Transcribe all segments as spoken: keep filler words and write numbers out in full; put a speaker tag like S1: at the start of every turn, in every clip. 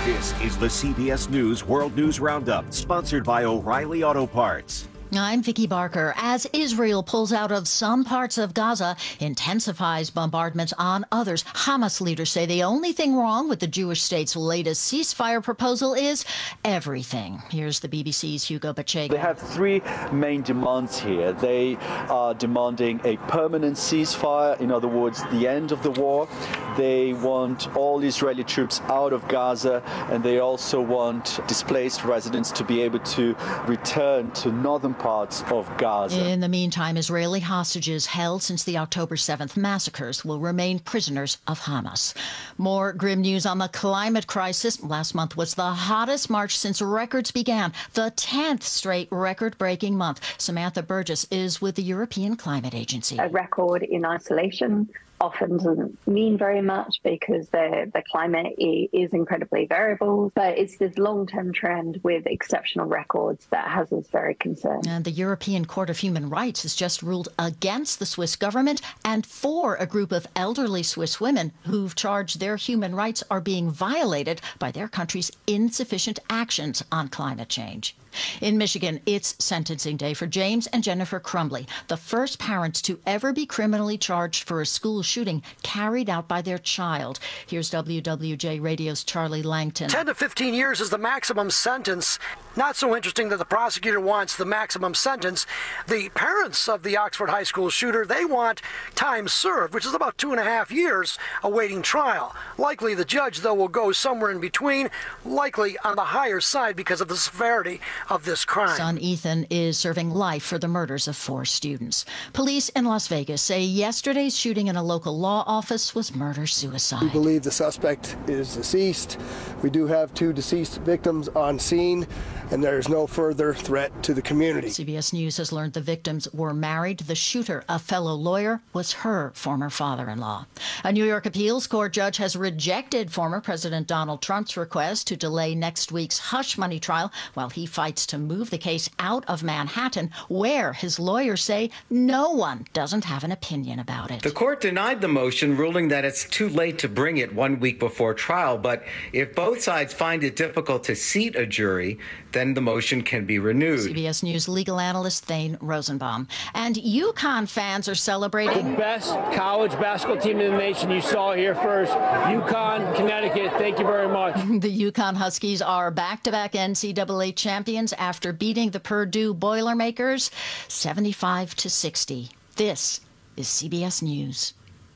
S1: This is the C B S News World News Roundup, sponsored by O'Reilly Auto Parts.
S2: I'm Vicki Barker. As Israel pulls out of some parts of Gaza, intensifies bombardments on others, Hamas leaders say the only thing wrong with the Jewish state's latest ceasefire proposal is everything. Here's the B B C's Hugo Pacheco.
S3: They have three main demands here. They are demanding a permanent ceasefire, in other words, the end of the war. They want all Israeli troops out of Gaza, and they also want displaced residents to be able to return to northern parts of Gaza.
S2: In the meantime, Israeli hostages held since the October seventh massacres will remain prisoners of Hamas. More grim news on the climate crisis. Last month was the hottest March since records began, the tenth straight record-breaking month. Samantha Burgess is with the European Climate Agency.
S4: A record in isolation often doesn't mean very much because the, the climate is incredibly variable, but it's this long-term trend with exceptional records that has us very concerned.
S2: And the European Court of Human Rights has just ruled against the Swiss government and for a group of elderly Swiss women who've charged their human rights are being violated by their country's insufficient actions on climate change. In Michigan, it's sentencing day for James and Jennifer Crumbley, the first parents to ever be criminally charged for a school shooting carried out by their child. Here's W W J Radio's Charlie Langton.
S5: ten to fifteen years is the maximum sentence. Not so interesting that the prosecutor wants the maximum sentence. The parents of the Oxford High School shooter, they want time served, which is about two and a half years awaiting trial. Likely the judge, though, will go somewhere in between, likely on the higher side because of the severity of this crime.
S2: Son Ethan is serving life for the murders of four students. Police in Las Vegas say yesterday's shooting in a local law office was murder-suicide.
S6: We believe the suspect is deceased. We do have two deceased victims on scene, and there is no further threat to the community.
S2: C B S News has learned the victims were married. The shooter, a fellow lawyer, was her former father-in-law. A New York appeals court judge has rejected former President Donald Trump's request to delay next week's hush money trial while he fights to move the case out of Manhattan, where his lawyers say no one doesn't have an opinion about it.
S7: The court denied the motion, ruling that it's too late to bring it one week before trial. But if both sides find it difficult to seat a jury, then the motion can be renewed.
S2: C B S News legal analyst Thane Rosenbaum. And UConn fans are celebrating
S8: the best college basketball team in the nation. You saw here first. UConn, Connecticut, thank you very much.
S2: The UConn Huskies are back-to-back N C double A champions after beating the Purdue Boilermakers seventy-five to sixty. This is C B S News.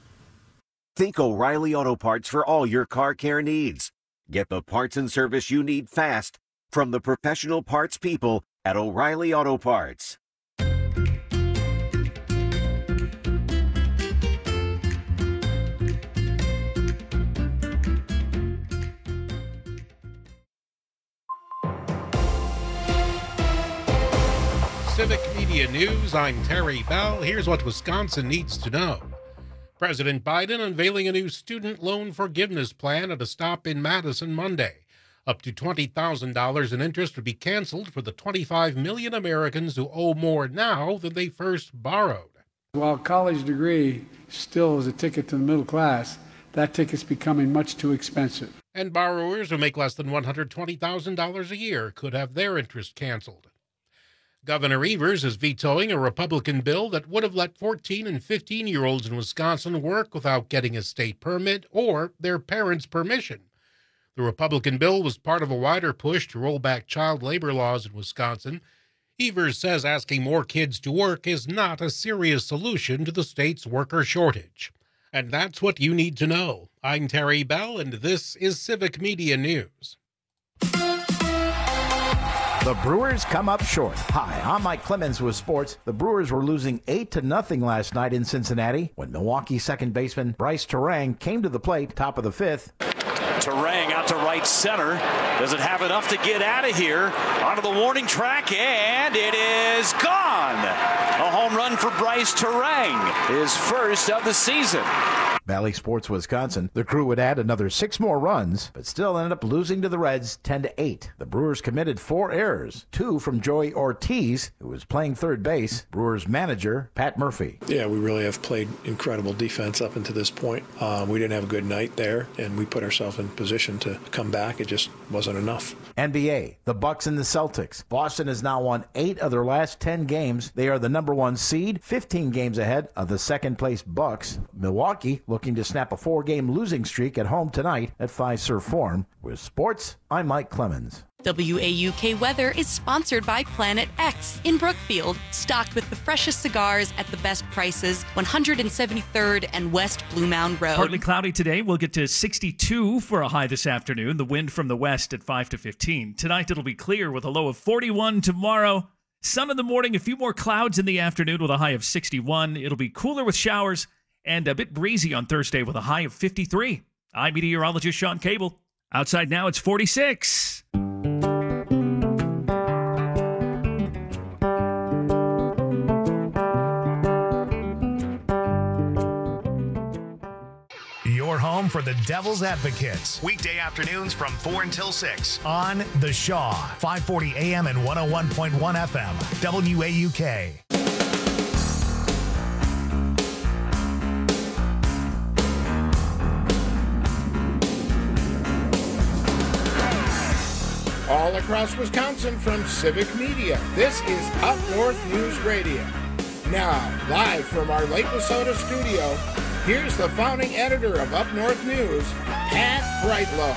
S1: Think O'Reilly Auto Parts for all your car care needs. Get the parts and service you need fast from the professional parts people at O'Reilly Auto Parts.
S9: Civic Media News, I'm Terry Bell. Here's what Wisconsin needs to know. President Biden unveiling a new student loan forgiveness plan at a stop in Madison Monday. Up to twenty thousand dollars in interest would be canceled for the twenty-five million Americans who owe more now than they first borrowed.
S10: While a college degree still is a ticket to the middle class, that ticket's becoming much too expensive.
S9: And borrowers who make less than one hundred twenty thousand dollars a year could have their interest canceled. Governor Evers is vetoing a Republican bill that would have let fourteen and fifteen-year-olds in Wisconsin work without getting a state permit or their parents' permission. The Republican bill was part of a wider push to roll back child labor laws in Wisconsin. Evers says asking more kids to work is not a serious solution to the state's worker shortage. And that's what you need to know. I'm Terry Bell, and this is Civic Media News.
S11: The Brewers come up short. Hi, I'm Mike Clemens with sports. The Brewers were losing eight to nothing last night in Cincinnati when Milwaukee second baseman Bryce Terang came to the plate, top of the fifth.
S12: Terang out to right center. Does it have enough to get out of here? Onto the warning track, and it is gone. A home run for Bryce Terang, his first of the season.
S11: Valley Sports Wisconsin. The Crew would add another six more runs, but still ended up losing to the Reds ten to eight. The Brewers committed four errors, two from Joey Ortiz, who was playing third base, Brewers manager Pat Murphy.
S13: Yeah, we really have played incredible defense up until this point. Um, we didn't have a good night there, and we put ourselves in position to come back. It just wasn't enough.
S11: N B A, the Bucks and the Celtics. Boston has now won eight of their last ten games. They are the number one seed, fifteen games ahead of the second-place Bucks. Milwaukee looking to snap a four-game losing streak at home tonight at Fiserv Forum. With sports, I'm Mike Clemens.
S14: W A U K Weather is sponsored by Planet X in Brookfield, stocked with the freshest cigars at the best prices, one hundred seventy-third and West Blue Mound Road.
S15: Partly cloudy today. We'll get to sixty-two for a high this afternoon. The wind from the west at five to fifteen. Tonight it'll be clear with a low of forty-one. Tomorrow, sun in the morning, a few more clouds in the afternoon with a high of sixty-one. It'll be cooler with showers and a bit breezy on Thursday with a high of fifty-three. I'm meteorologist Sean Cable. Outside now it's forty-six.
S16: Your home for the Devil's Advocates. Weekday afternoons from four until six on The Shaw, five forty A M and one oh one point one F M, W A U K.
S17: All across Wisconsin from Civic Media, this is Up North News Radio. Now, live from our Lake Wissota studio, here's the founding editor of Up North News, Pat Brightlow.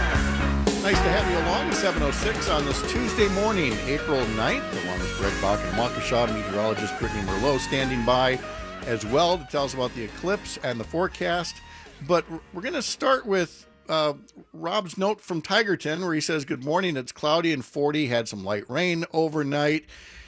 S18: Nice to have you along, seven oh six on this Tuesday morning, April ninth, along with Greg Bach and Waukesha, meteorologist Brittany Merlot standing by as well to tell us about the eclipse and the forecast. But we're going to start with uh, Rob's note from Tigerton, where he says, good morning, it's cloudy and forty, had some light rain overnight.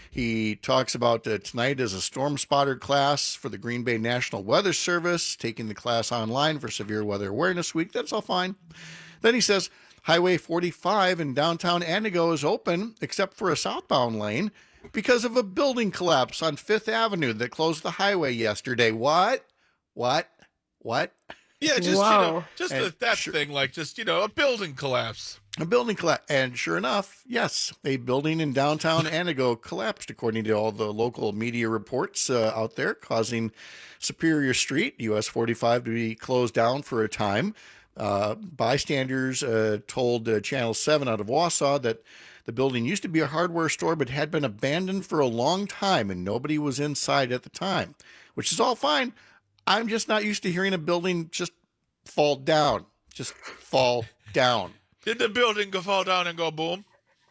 S18: He talks about uh, tonight as a storm spotter class for the Green Bay National Weather Service, taking the class online for Severe Weather Awareness Week. That's all fine. Then he says, Highway forty-five in downtown Antigo is open, except for a southbound lane, because of a building collapse on Fifth Avenue that closed the highway yesterday. What? What? What?
S19: Yeah, just,
S18: Wow.
S19: you know, just
S18: And
S19: a, that
S18: sure-
S19: thing, like just, you know, a building collapse.
S18: A building collapse. And sure enough, yes, a building in downtown Antigo collapsed, according to all the local media reports uh, out there, causing Superior Street, U S forty-five, to be closed down for a time. Uh, bystanders uh, told uh, Channel seven out of Wausau that the building used to be a hardware store, but had been abandoned for a long time, and nobody was inside at the time, which is all fine. I'm just not used to hearing a building just fall down, just fall down.
S19: Did the building go fall down and go boom?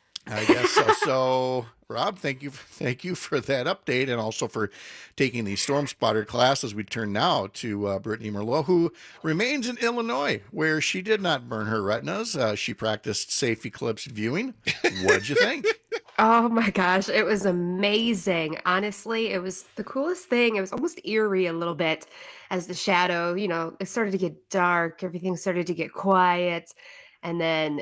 S18: I guess so. So, Rob, thank you, thank you for that update, and also for taking the storm spotter class. As we turn now to uh, Brittany Merlot, who remains in Illinois, where she did not burn her retinas. Uh, she practiced safe eclipse viewing. What'd you think?
S20: Oh my gosh, it was amazing. Honestly, it was the coolest thing. It was almost eerie a little bit as the shadow, you know, it started to get dark, everything started to get quiet, and then,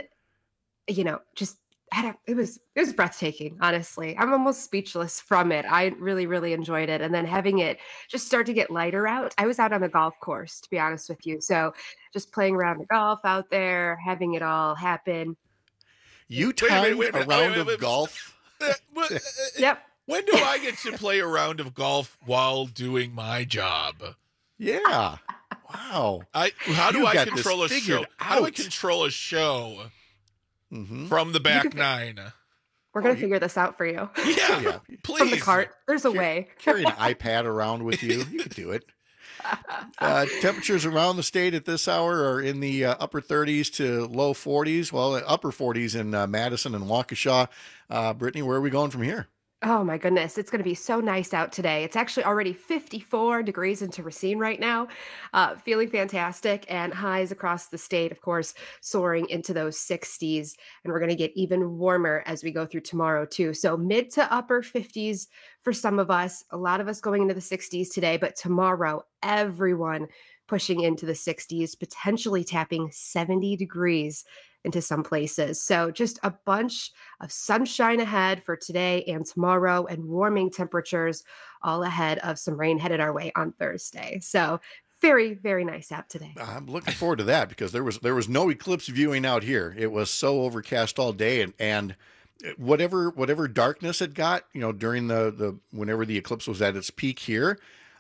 S20: you know, just I don't, it was it was breathtaking, honestly. I'm almost speechless from it. I really, really enjoyed it. And then having it just start to get lighter out. I was out on a golf course, to be honest with you. So just playing around the golf out there, having it all happen.
S18: You
S19: Wait a
S18: timed
S19: minute, wait a minute.
S18: a round
S19: Wait, wait,
S18: of
S19: wait.
S18: golf.
S19: Uh, well, uh,
S20: Yep.
S19: When do I get to play a round of golf while doing my job?
S18: Yeah. Wow.
S19: I how do
S18: You
S19: I
S18: got this
S19: control a
S18: figured
S19: show? How do I
S18: out.
S19: control a show
S18: Mhm.
S19: from the back
S20: can-
S19: nine?
S20: We're gonna figure this out for you.
S19: Yeah,
S18: Yeah.
S20: From the
S19: please.
S20: cart. There's a way.
S18: Carry an iPad around with you. You could do it. Uh, temperatures around the state at this hour are in the uh, upper thirties to low forties. Well, upper forties in uh, Madison and Waukesha. Uh, Brittany, where are we going from here?
S20: Oh my goodness, it's going to be so nice out today. It's actually already fifty-four degrees into Racine right now, uh, feeling fantastic, and highs across the state, of course, soaring into those sixties. And we're going to get even warmer as we go through tomorrow, too. So mid to upper fifties for some of us, a lot of us going into the sixties today, but tomorrow, everyone pushing into the sixties, potentially tapping seventy degrees into some places. So just a bunch of sunshine ahead for today and tomorrow, and warming temperatures all ahead of some rain headed our way on Thursday. So very, very nice out today.
S18: I'm looking forward to that because there was there was no eclipse viewing out here. It was so overcast all day, and and whatever whatever darkness it got, you know, during the the whenever the eclipse was at its peak here,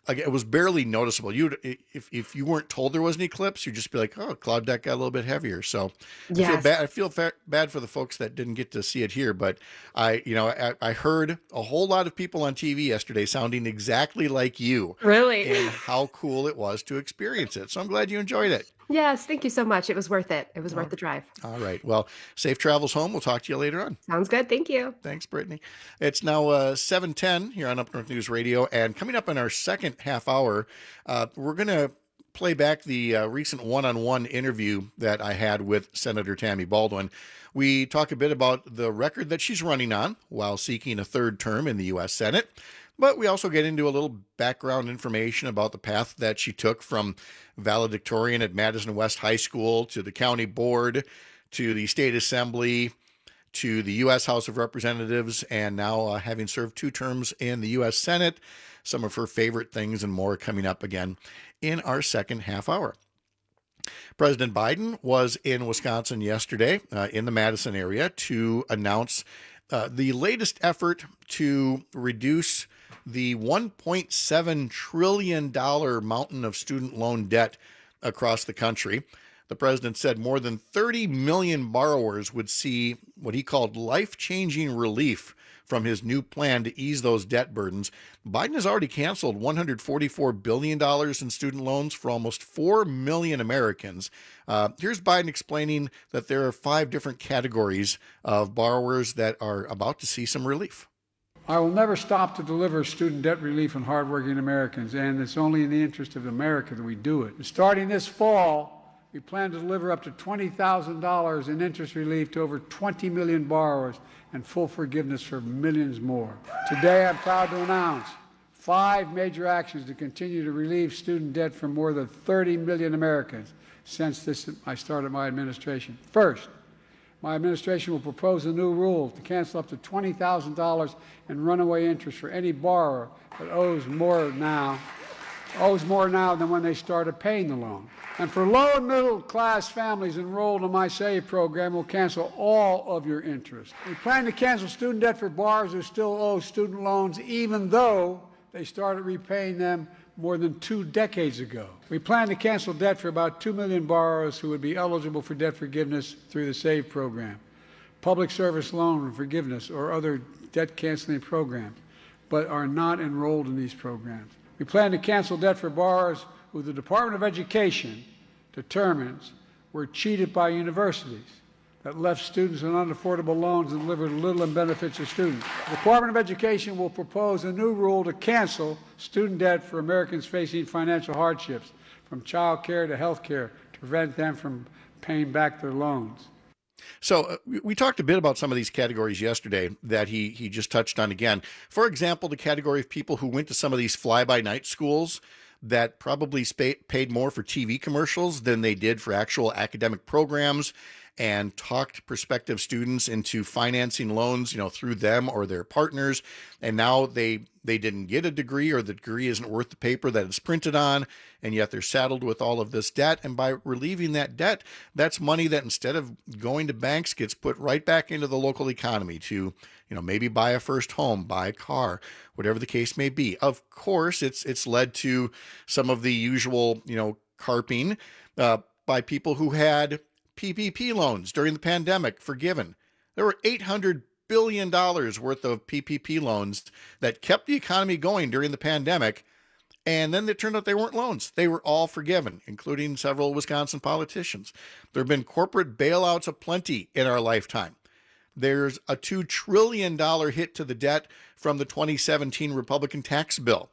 S18: like, it was barely noticeable. You, if if you weren't told there was an eclipse, you'd just be like, "Oh, cloud deck got a little bit heavier." So I feel
S20: Yes.
S18: bad. I feel fa- bad for the folks that didn't get to see it here. But I, you know, I, I heard a whole lot of people on T V yesterday sounding exactly like you.
S20: Really?
S18: And how cool it was to experience it. So I'm glad you enjoyed it.
S20: Yes, thank you so much. It was worth it. It was worth the drive.
S18: All right. Well, safe travels home. We'll talk to you later on.
S20: Sounds good. Thank you.
S18: Thanks, Brittany. It's now uh, seven ten here on Up North News Radio. And coming up in our second half hour, uh, we're going to play back the uh, recent one-on-one interview that I had with Senator Tammy Baldwin. We talk a bit about the record that she's running on while seeking a third term in the U S Senate. But we also get into a little background information about the path that she took from valedictorian at Madison West High School to the county board, to the state assembly, to the U S House of Representatives, and now uh, having served two terms in the U S Senate. Some of her favorite things and more coming up again in our second half hour. President Biden was in Wisconsin yesterday uh, in the Madison area to announce uh, the latest effort to reduce the one point seven trillion dollars mountain of student loan debt across the country. The president said more than thirty million borrowers would see what he called life-changing relief from his new plan to ease those debt burdens. Biden has already canceled one hundred forty-four billion dollars in student loans for almost four million Americans. Uh, here's Biden explaining that there are five different categories of borrowers that are about to see some relief.
S10: I will never stop to deliver student debt relief on hardworking Americans, and it's only in the interest of America that we do it. Starting this fall, we plan to deliver up to twenty thousand dollars in interest relief to over twenty million borrowers and full forgiveness for millions more. Today, I'm proud to announce five major actions to continue to relieve student debt from more than thirty million Americans since this, I started my administration. First, my administration will propose a new rule to cancel up to twenty thousand dollars in runaway interest for any borrower that owes more now, owes more now than when they started paying the loan. And for low and middle class families enrolled in my SAVE program, we'll cancel all of your interest. We plan to cancel student debt for borrowers who still owe student loans even though they started repaying them more than two decades ago. We plan to cancel debt for about two million borrowers who would be eligible for debt forgiveness through the SAVE program, public service loan forgiveness, or other debt canceling programs, but are not enrolled in these programs. We plan to cancel debt for borrowers who the Department of Education determines were cheated by universities that left students on unaffordable loans and delivered little in benefits to students. The Department of Education will propose a new rule to cancel student debt for Americans facing financial hardships, from child care to health care, to prevent them from paying back their loans.
S18: So uh, we, we talked a bit about some of these categories yesterday that he he just touched on again. For example, the category of people who went to some of these fly-by-night schools that probably spa- paid more for T V commercials than they did for actual academic programs, and talked prospective students into financing loans, you know, through them or their partners. And now they they didn't get a degree, or the degree isn't worth the paper that it's printed on, and yet they're saddled with all of this debt. And by relieving that debt, that's money that instead of going to banks gets put right back into the local economy to, you know, maybe buy a first home, buy a car, whatever the case may be. Of course, it's it's led to some of the usual, you know, carping uh, by people who had P P P loans during the pandemic forgiven. There were eight hundred billion dollars worth of P P P loans that kept the economy going during the pandemic, and then it turned out they weren't loans. They were all forgiven, including several Wisconsin politicians. There have been corporate bailouts aplenty in our lifetime. There's a two trillion dollars hit to the debt from the twenty seventeen Republican tax bill.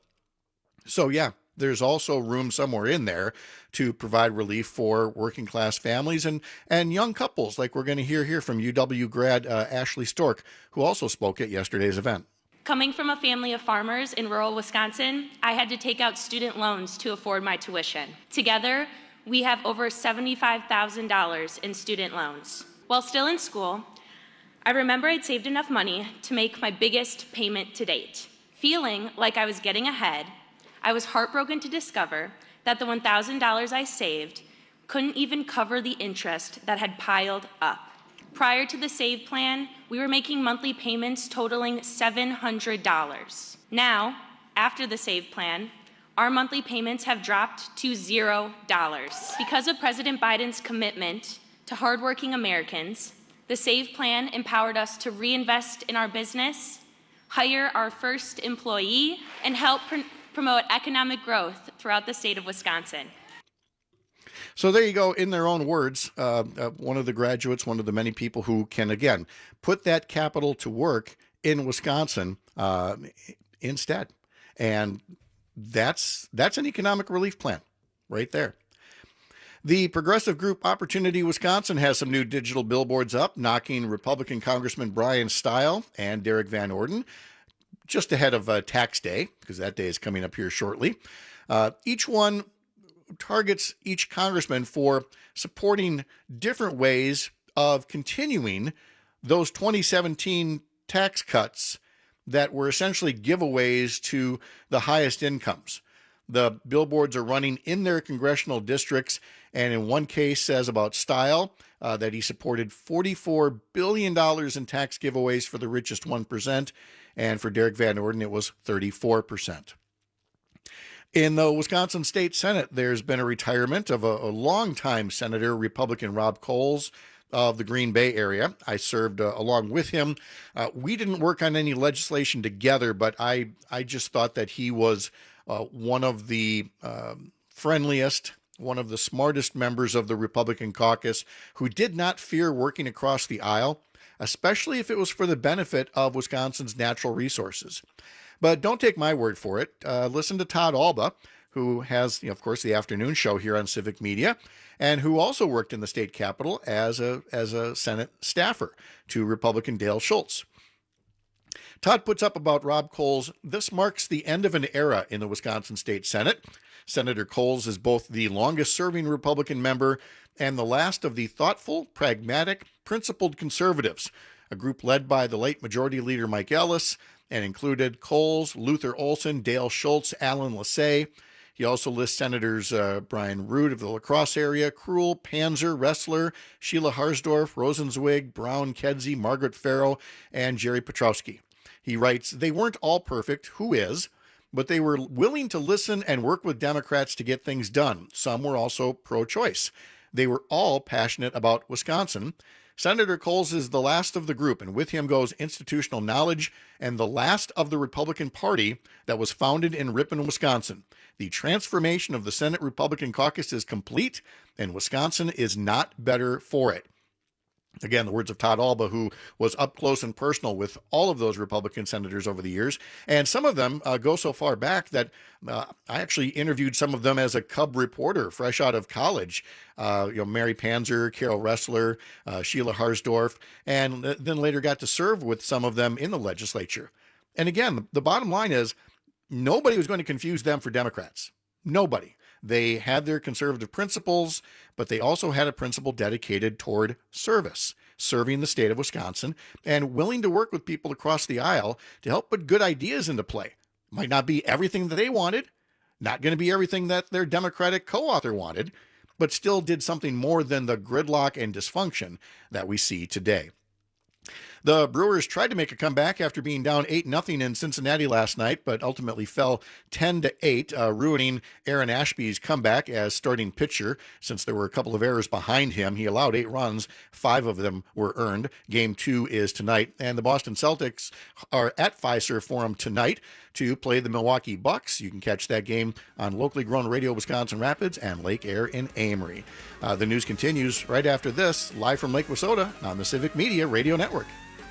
S18: So yeah, there's also room somewhere in there to provide relief for working class families and, and young couples, like we're going to hear here from U W grad uh, Ashley Stork, who also spoke at yesterday's event.
S21: Coming from a family of farmers in rural Wisconsin, I had to take out student loans to afford my tuition. Together, we have over seventy-five thousand dollars in student loans. While still in school, I remember I'd saved enough money to make my biggest payment to date. Feeling like I was getting ahead, I was heartbroken to discover that the one thousand dollars I saved couldn't even cover the interest that had piled up. Prior to the SAVE plan, we were making monthly payments totaling seven hundred dollars. Now, after the SAVE plan, our monthly payments have dropped to zero dollars. Because of President Biden's commitment to hardworking Americans, the SAVE plan empowered us to reinvest in our business, hire our first employee, and help pr- promote economic growth throughout the state of Wisconsin.
S18: So there you go, in their own words, uh, uh, one of the graduates, one of the many people who can, again, put that capital to work in Wisconsin uh, instead. And that's that's an economic relief plan right there. The progressive group Opportunity Wisconsin has some new digital billboards up, knocking Republican Congressman Brian Stile and Derek Van Orden just ahead of uh, tax day, because that day is coming up here shortly. Uh, each one targets each congressman for supporting different ways of continuing those twenty seventeen tax cuts that were essentially giveaways to the highest incomes. The billboards are running in their congressional districts, and in one case says about Stile uh, that he supported forty-four billion dollars in tax giveaways for the richest one percent, and for Derek Van Orden it was thirty-four percent. In the Wisconsin State Senate, there's been a retirement of a, a longtime Senator, Republican Rob Coles of the Green Bay area. I served uh, along with him. Uh, we didn't work on any legislation together, but I, I just thought that he was uh, one of the uh, friendliest, one of the smartest members of the Republican caucus who did not fear working across the aisle, especially if it was for the benefit of Wisconsin's natural resources. But don't take my word for it. Uh, listen to Todd Alba, who has, you know, of course, the afternoon show here on Civic Media, and who also worked in the state capitol as a as a Senate staffer to Republican Dale Schultz. Todd puts up about Rob Coles, this marks the end of an era in the Wisconsin State Senate. Senator Coles is both the longest-serving Republican member and the last of the thoughtful, pragmatic, principled conservatives, a group led by the late Majority Leader Mike Ellis, and included Coles, Luther Olson, Dale Schultz, Alan Lassay. He also lists Senators uh, Brian Root of the La Crosse area, Krull, Panzer, Ressler, Sheila Harsdorf, Rosenzweig, Brown, Kedzie, Margaret Farrow, and Jerry Petrowski. He writes, they weren't all perfect, who is, but they were willing to listen and work with Democrats to get things done. Some were also pro-choice. They were all passionate about Wisconsin. Senator Coles is the last of the group, and with him goes institutional knowledge and the last of the Republican Party that was founded in Ripon, Wisconsin. The transformation of the Senate Republican caucus is complete, and Wisconsin is not better for it. Again, the words of Todd Alba, who was up close and personal with all of those Republican senators over the years. And some of them uh, go so far back that uh, I actually interviewed some of them as a Cub reporter fresh out of college. Uh, you know, Mary Panzer, Carol Ressler, uh, Sheila Harsdorf, and then later got to serve with some of them in the legislature. And again, the bottom line is nobody was going to confuse them for Democrats. Nobody. They had their conservative principles, but they also had a principle dedicated toward service, serving the state of Wisconsin, and willing to work with people across the aisle to help put good ideas into play. Might not be everything that they wanted, not going to be everything that their Democratic co-author wanted, but still did something more than the gridlock and dysfunction that we see today. The Brewers tried to make a comeback after being down eight nothing in Cincinnati last night, but ultimately fell ten to eight, uh, ruining Aaron Ashby's comeback as starting pitcher since there were a couple of errors behind him. He allowed eight runs, five of them were earned. Game two is tonight, and the Boston Celtics are at Fiserv Forum tonight to play the Milwaukee Bucks. You can catch that game on locally grown Radio Wisconsin Rapids and Lake Air in Amory. Uh, the news continues right after this, live from Lake Wissota on the Civic Media Radio Network.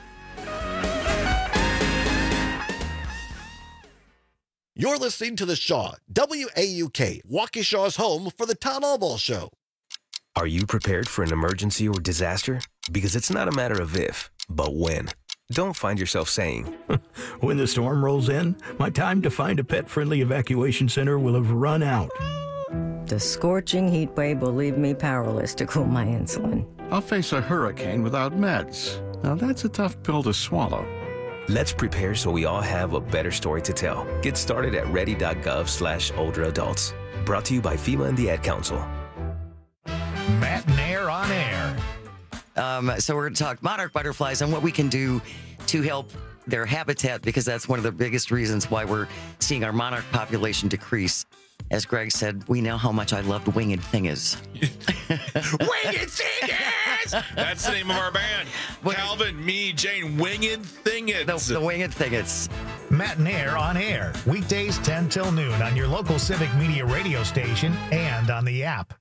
S3: You're listening to The Shaw, W A U K, Waukesha's home for the Town Hall Ball Show.
S22: Are you prepared for an emergency or disaster? Because it's not a matter of if, but when. Don't find yourself saying,
S23: when the storm rolls in, my time to find a pet-friendly evacuation center will have run out.
S24: The scorching heat wave will leave me powerless to cool my insulin.
S25: I'll face a hurricane without meds. Now that's a tough pill to swallow.
S22: Let's prepare so we all have a better story to tell. Get started at ready.gov slash older adults. Brought to you by FEMA and the Ad Council.
S16: Matt and Air on Air.
S26: Um, so we're going to talk monarch butterflies and what we can do to help
S4: their habitat, because that's one of the biggest reasons why we're seeing our monarch population decrease. As Greg said, we know how much I loved Winged Thingers.
S19: Winged Thingers! That's the name of our band. Calvin, me, Jane, Winged Thingers.
S4: The, the Winged Thingers.
S16: Matt and Air on air. Weekdays ten till noon on your local Civic Media radio station and on the app.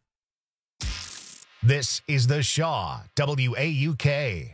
S16: This is The Shaw, W A U K.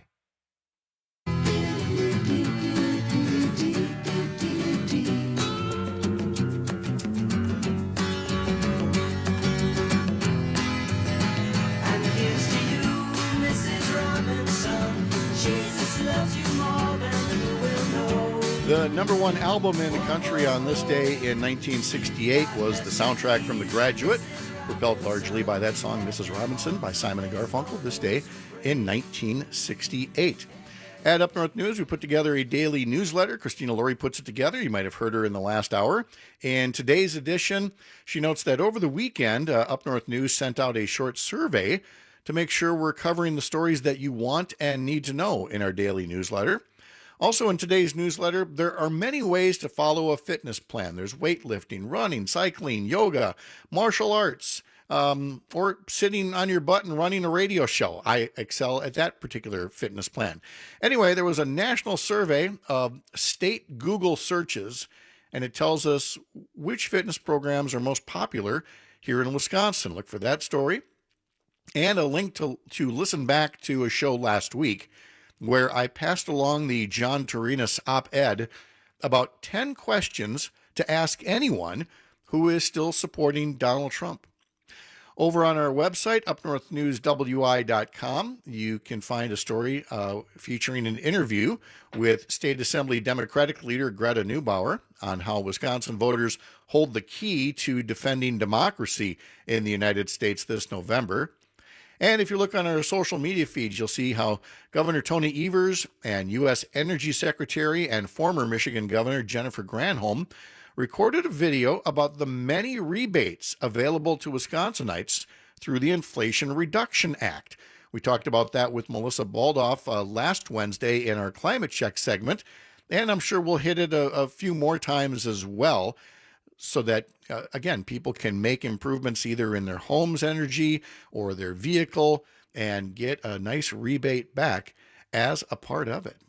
S18: The number one album in the country on this day in nineteen sixty-eight was the soundtrack from The Graduate, propelled largely by that song, Missus Robinson, by Simon and Garfunkel, this day in nineteen sixty-eight. At Up North News, we put together a daily newsletter. Christina Laurie puts it together. You might have heard her in the last hour. In today's edition, she notes that over the weekend, uh, Up North News sent out a short survey to make sure we're covering the stories that you want and need to know in our daily newsletter. Also in today's newsletter, there are many ways to follow a fitness plan. There's weightlifting, running, cycling, yoga, martial arts, um, or sitting on your butt and running a radio show. I excel at that particular fitness plan. Anyway, there was a national survey of state Google searches, and it tells us which fitness programs are most popular here in Wisconsin. Look for that story. And a link to, to listen back to a show last week where I passed along the John Torinas op-ed about ten questions to ask anyone who is still supporting Donald Trump. Over on our website, up north news w i dot com, you can find a story uh, featuring an interview with State Assembly Democratic leader Greta Neubauer on how Wisconsin voters hold the key to defending democracy in the United States this November. And if you look on our social media feeds, you'll see how Governor Tony Evers and U S Energy Secretary and former Michigan Governor Jennifer Granholm recorded a video about the many rebates available to Wisconsinites through the Inflation Reduction Act. We talked about that with Melissa Baldoff uh, last Wednesday in our Climate Check segment, and I'm sure we'll hit it a, a few more times as well, so that, uh, again, people can make improvements either in their home's energy or their vehicle and get a nice rebate back as a part of it.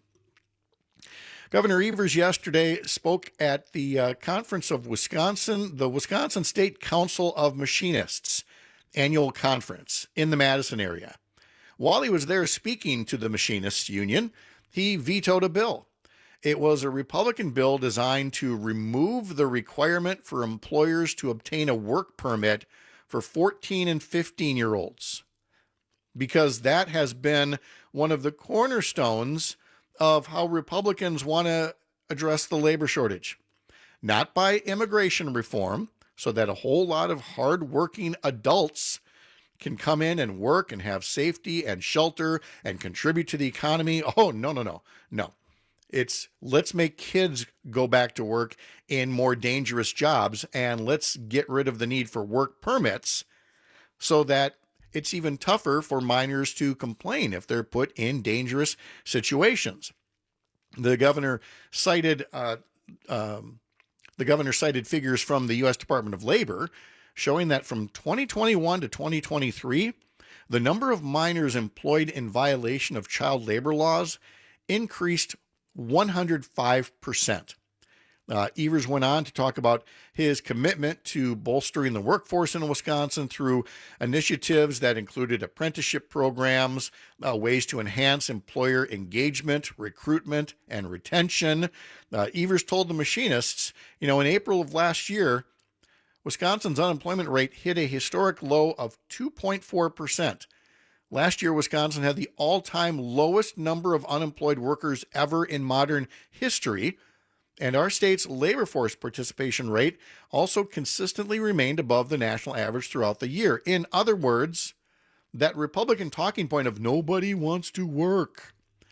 S18: Governor Evers yesterday spoke at the uh, Conference of Wisconsin, the Wisconsin State Council of Machinists annual conference in the Madison area. While he was there speaking to the Machinists Union, he vetoed a bill. It was a Republican bill designed to remove the requirement for employers to obtain a work permit for fourteen and fifteen-year-olds, because that has been one of the cornerstones of how Republicans want to address the labor shortage. Not by immigration reform, so that a whole lot of hardworking adults can come in and work and have safety and shelter and contribute to the economy. Oh, no, no, no, no. It's let's make kids go back to work in more dangerous jobs, and let's get rid of the need for work permits so that it's even tougher for minors to complain if they're put in dangerous situations. The governor cited uh, um, the governor cited figures from the U S Department of Labor showing that from twenty twenty-one to twenty twenty-three, the number of minors employed in violation of child labor laws increased one hundred five percent. Uh, Evers went on to talk about his commitment to bolstering the workforce in Wisconsin through initiatives that included apprenticeship programs, uh, ways to enhance employer engagement, recruitment, and retention. Uh, Evers told the machinists, you know, in April of last year, Wisconsin's unemployment rate hit a historic low of two point four percent. Last year, Wisconsin had the all-time lowest number of unemployed workers ever in modern history, and our state's labor force participation rate also consistently remained above the national average throughout the year. In other words, that Republican talking point of nobody wants to work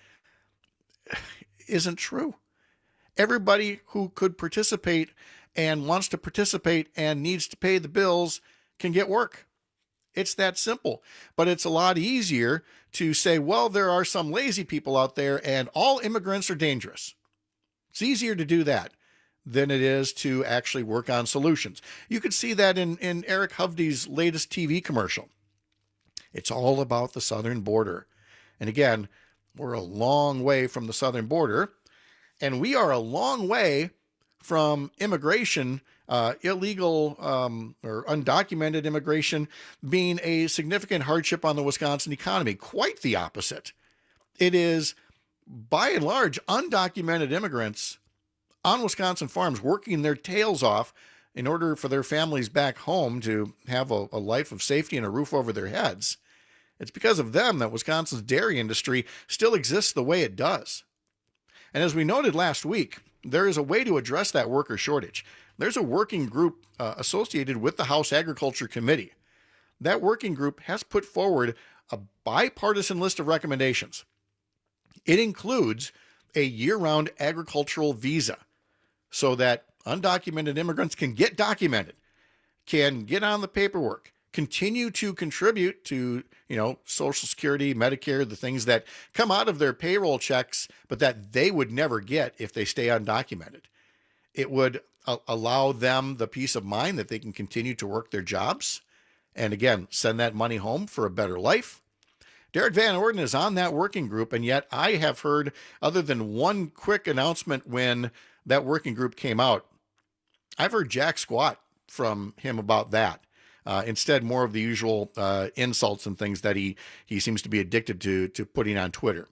S18: isn't true. Everybody who could participate and wants to participate and needs to pay the bills can get work. It's that simple. But it's a lot easier to say, well, there are some lazy people out there and all immigrants are dangerous. It's easier to do that than it is to actually work on solutions. You could see that in, in Eric Hovde's latest T V commercial. It's all about the southern border. And again, we're a long way from the southern border, and we are a long way from immigration, uh, illegal um, or undocumented immigration being a significant hardship on the Wisconsin economy. Quite the opposite. It is, by and large, undocumented immigrants on Wisconsin farms working their tails off in order for their families back home to have a, a life of safety and a roof over their heads. It's because of them that Wisconsin's dairy industry still exists the way it does. And as we noted last week, there is a way to address that worker shortage. There's a working group uh, associated with the House Agriculture Committee. That working group has put forward a bipartisan list of recommendations. It includes a year-round agricultural visa so that undocumented immigrants can get documented, can get on the paperwork, continue to contribute to, you know, Social Security, Medicare, the things that come out of their payroll checks, but that they would never get if they stay undocumented. It would a- allow them the peace of mind that they can continue to work their jobs and, again, send that money home for a better life. Derek Van Orden is on that working group, and yet I have heard, other than one quick announcement when that working group came out, I've heard jack squat from him about that. Uh, instead, more of the usual uh, insults and things that he he seems to be addicted to to putting on Twitter.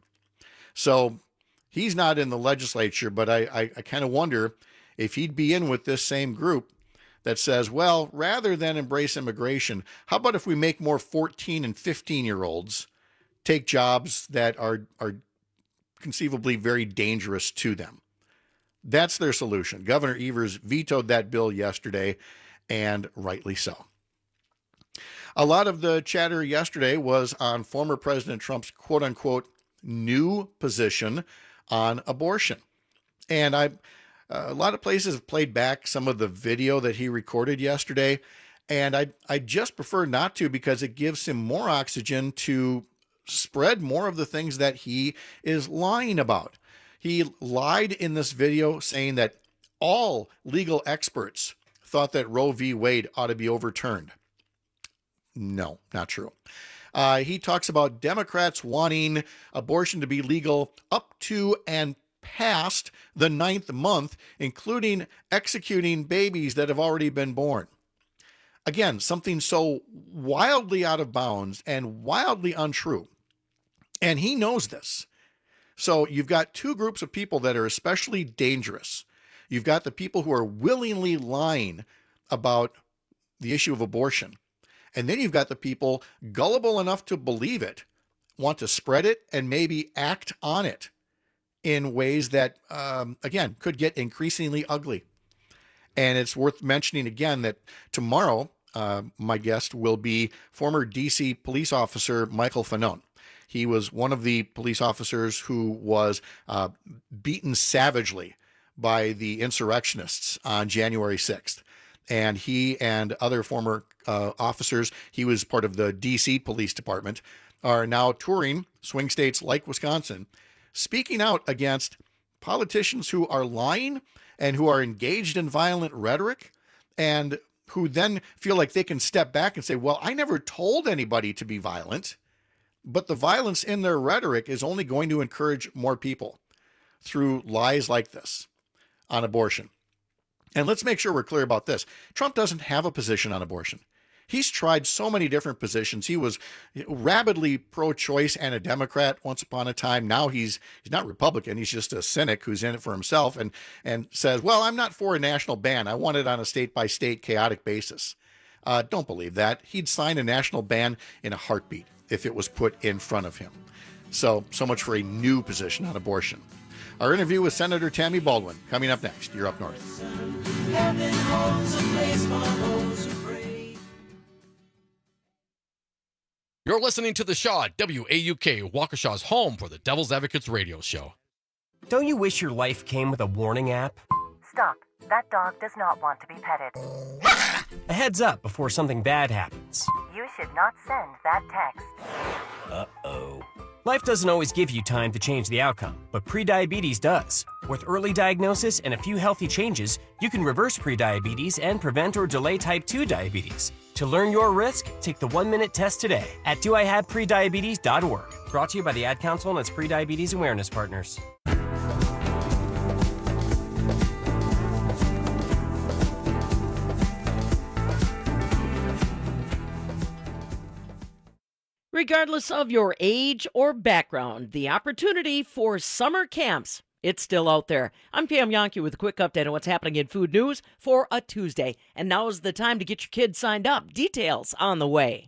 S18: So he's not in the legislature, but I, I, I kind of wonder if he'd be in with this same group that says, well, rather than embrace immigration, how about if we make more fourteen and fifteen year olds take jobs that are are conceivably very dangerous to them? That's their solution. Governor Evers vetoed that bill yesterday, and rightly so. A lot of the chatter yesterday was on former President Trump's quote-unquote new position on abortion. And I, uh, a lot of places have played back some of the video that he recorded yesterday, and I, I just prefer not to because it gives him more oxygen to spread more of the things that he is lying about. He lied in this video saying that all legal experts thought that Roe v. Wade ought to be overturned. No, not true. Uh, he talks about Democrats wanting abortion to be legal up to and past the ninth month, including executing babies that have already been born. Again, something so wildly out of bounds and wildly untrue. And he knows this. So you've got two groups of people that are especially dangerous. You've got the people who are willingly lying about the issue of abortion. And then you've got the people gullible enough to believe it, want to spread it, and maybe act on it in ways that, um, again, could get increasingly ugly. And it's worth mentioning again that tomorrow, uh, my guest will be former D C police officer Michael Fanone. He was one of the police officers who was uh, beaten savagely by the insurrectionists on January sixth. And he and other former uh, officers, he was part of the D C Police Department, are now touring swing states like Wisconsin, speaking out against politicians who are lying and who are engaged in violent rhetoric and who then feel like they can step back and say, well, I never told anybody to be violent. But the violence in their rhetoric is only going to encourage more people through lies like this on abortion. And let's make sure we're clear about this. Trump doesn't have a position on abortion. He's tried so many different positions. He was rabidly pro-choice and a Democrat once upon a time. Now he's he's not Republican. He's just a cynic who's in it for himself and, and says, well, I'm not for a national ban. I want it on a state-by-state chaotic basis. Uh, don't believe that. He'd sign a national ban in a heartbeat if it was put in front of him. So, so much for a new position on abortion. Our interview with Senator Tammy Baldwin coming up next. You're Up North.
S2: You're listening to The Shaw, W A U K, Waukesha's home for the Devil's Advocates radio show.
S5: Don't you wish your life came with a warning app?
S6: Stop. That dog does not want to be petted.
S5: A heads up before something bad happens.
S6: You should not send that text.
S5: Uh-oh. Life doesn't always give you time to change the outcome, but prediabetes does. With early diagnosis and a few healthy changes, you can reverse prediabetes and prevent or delay type two diabetes. To learn your risk, take the one-minute test today at do I have prediabetes dot org. Brought to you by the Ad Council and its Prediabetes Awareness Partners.
S1: Regardless of your age or background, the opportunity for summer camps, it's still out there. I'm Pam Yonke with a quick update on what's happening in food news for a Tuesday. And now is the time to get your kids signed up. Details on the way.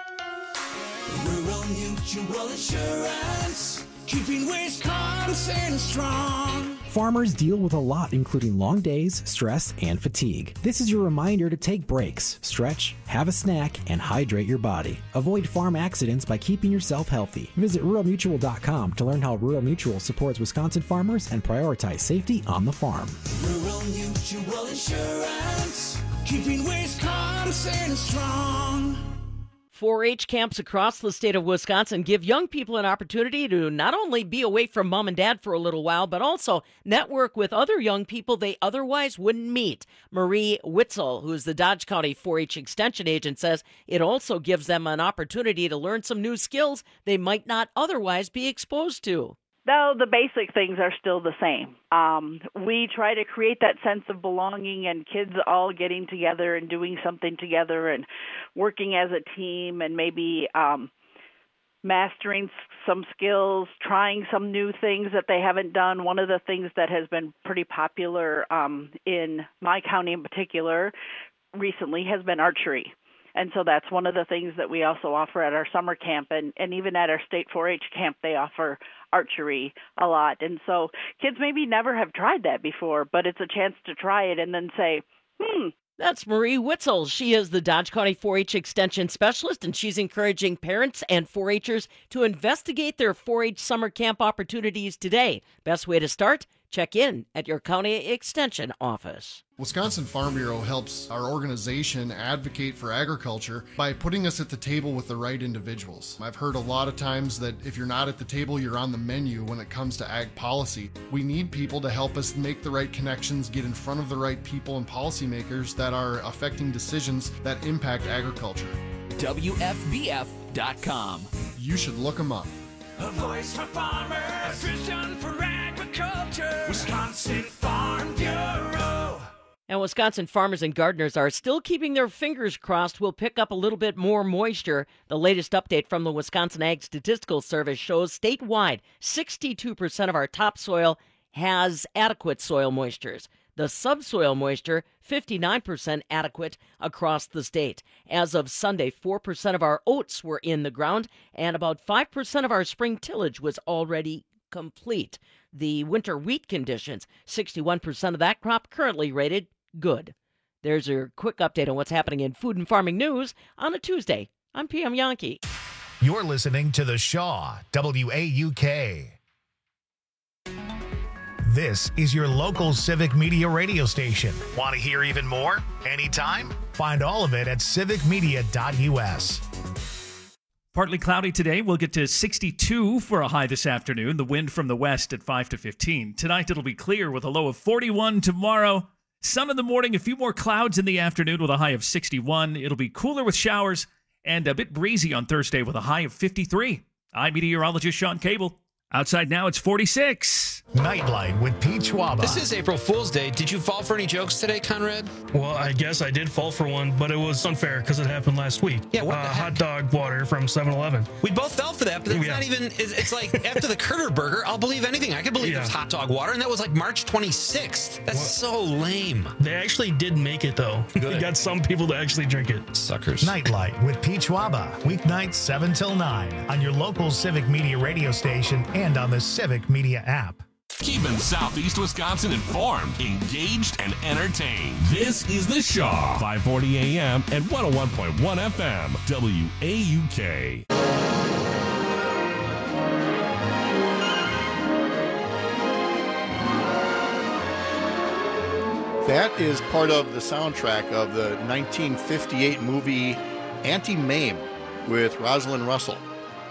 S7: Rural Mutual Insurance, keeping Wisconsin strong.
S8: Farmers deal with a lot, including long days, stress, and fatigue. This is your reminder to take breaks, stretch, have a snack, and hydrate your body. Avoid farm accidents by keeping yourself healthy. Visit rural mutual dot com to learn how Rural Mutual supports Wisconsin farmers and prioritize safety on the farm.
S7: Rural Mutual Insurance, keeping Wisconsin strong.
S1: four H camps across the state of Wisconsin give young people an opportunity to not only be away from mom and dad for a little while, but also network with other young people they otherwise wouldn't meet. Marie Witzel, who's the Dodge County four H Extension agent, says it also gives them an opportunity to learn some new skills they might not otherwise be exposed to.
S9: No, the basic things are still the same. Um, we try to create that sense of belonging and kids all getting together and doing something together and working as a team and maybe um, mastering some skills, trying some new things that they haven't done. One of the things that has been pretty popular um, in my county in particular recently has been archery. And so that's one of the things that we also offer at our summer camp, and, and even at our state four H camp, they offer archery a lot. And so kids maybe never have tried that before, but it's a chance to try it and then say, hmm.
S1: That's Marie Witzel. She is the Dodge County four H Extension Specialist, and she's encouraging parents and four H'ers to investigate their four H summer camp opportunities today. Best way to start? Check in at your county extension office.
S12: Wisconsin Farm Bureau helps our organization advocate for agriculture by putting us at the table with the right individuals. I've heard a lot of times that if you're not at the table, you're on the menu when it comes to ag policy. We need people to help us make the right connections, get in front of the right people and policymakers that are affecting decisions that impact agriculture.
S7: W F B F dot com.
S12: You should look them up.
S7: A voice for farmers, a vision for agriculture. Wisconsin Farm Bureau.
S1: And Wisconsin farmers and gardeners are still keeping their fingers crossed we'll pick up a little bit more moisture. The latest update from the Wisconsin Ag Statistical Service shows statewide sixty-two percent of our topsoil has adequate soil moistures. The subsoil moisture, fifty-nine percent adequate across the state. As of Sunday, four percent of our oats were in the ground, and about five percent of our spring tillage was already complete. The winter wheat conditions, sixty-one percent of that crop currently rated good. There's your quick update on what's happening in food and farming news on a Tuesday. I'm P M Yonke.
S16: You're listening to The Shaw, W A U K. This is your local civic media radio station. Want to hear even more? Anytime? Find all of it at civic media dot U S.
S15: Partly cloudy today. We'll get to sixty-two for a high this afternoon. The wind from the west at five to fifteen. Tonight it'll be clear with a low of forty-one. Tomorrow, sun in the morning, a few more clouds in the afternoon with a high of sixty-one. It'll be cooler with showers and a bit breezy on Thursday with a high of fifty-three. I'm meteorologist Sean Cable. Outside now, it's forty-six.
S16: Nightlight with Pete Schwaba.
S26: This is April Fool's Day. Did you fall for any jokes today, Conrad?
S27: Well, I guess I did fall for one, but it was unfair because it happened last week.
S26: Yeah, what
S27: uh,
S26: the heck?
S27: Hot dog water from seven eleven.
S26: We both fell for that, but it's
S27: Yeah.
S26: not even, it's, it's like after the Curter Burger, I'll believe anything. I could believe
S27: Yeah.
S26: it was hot dog water, and that was like March twenty-sixth. That's so lame.
S27: They actually did make it, though.
S26: Good.
S27: They got some people to actually drink it.
S26: Suckers.
S16: Nightlight with Pete Schwaba. Weeknights seven till nine on your local Civic Media radio station and on the Civic Media app.
S28: Keeping Southeast Wisconsin informed, engaged, and entertained. This is The Shaw, five forty A M and one oh one point one F M, W A U K.
S18: That is part of the soundtrack of the nineteen fifty-eight movie Auntie Mame with Rosalind Russell.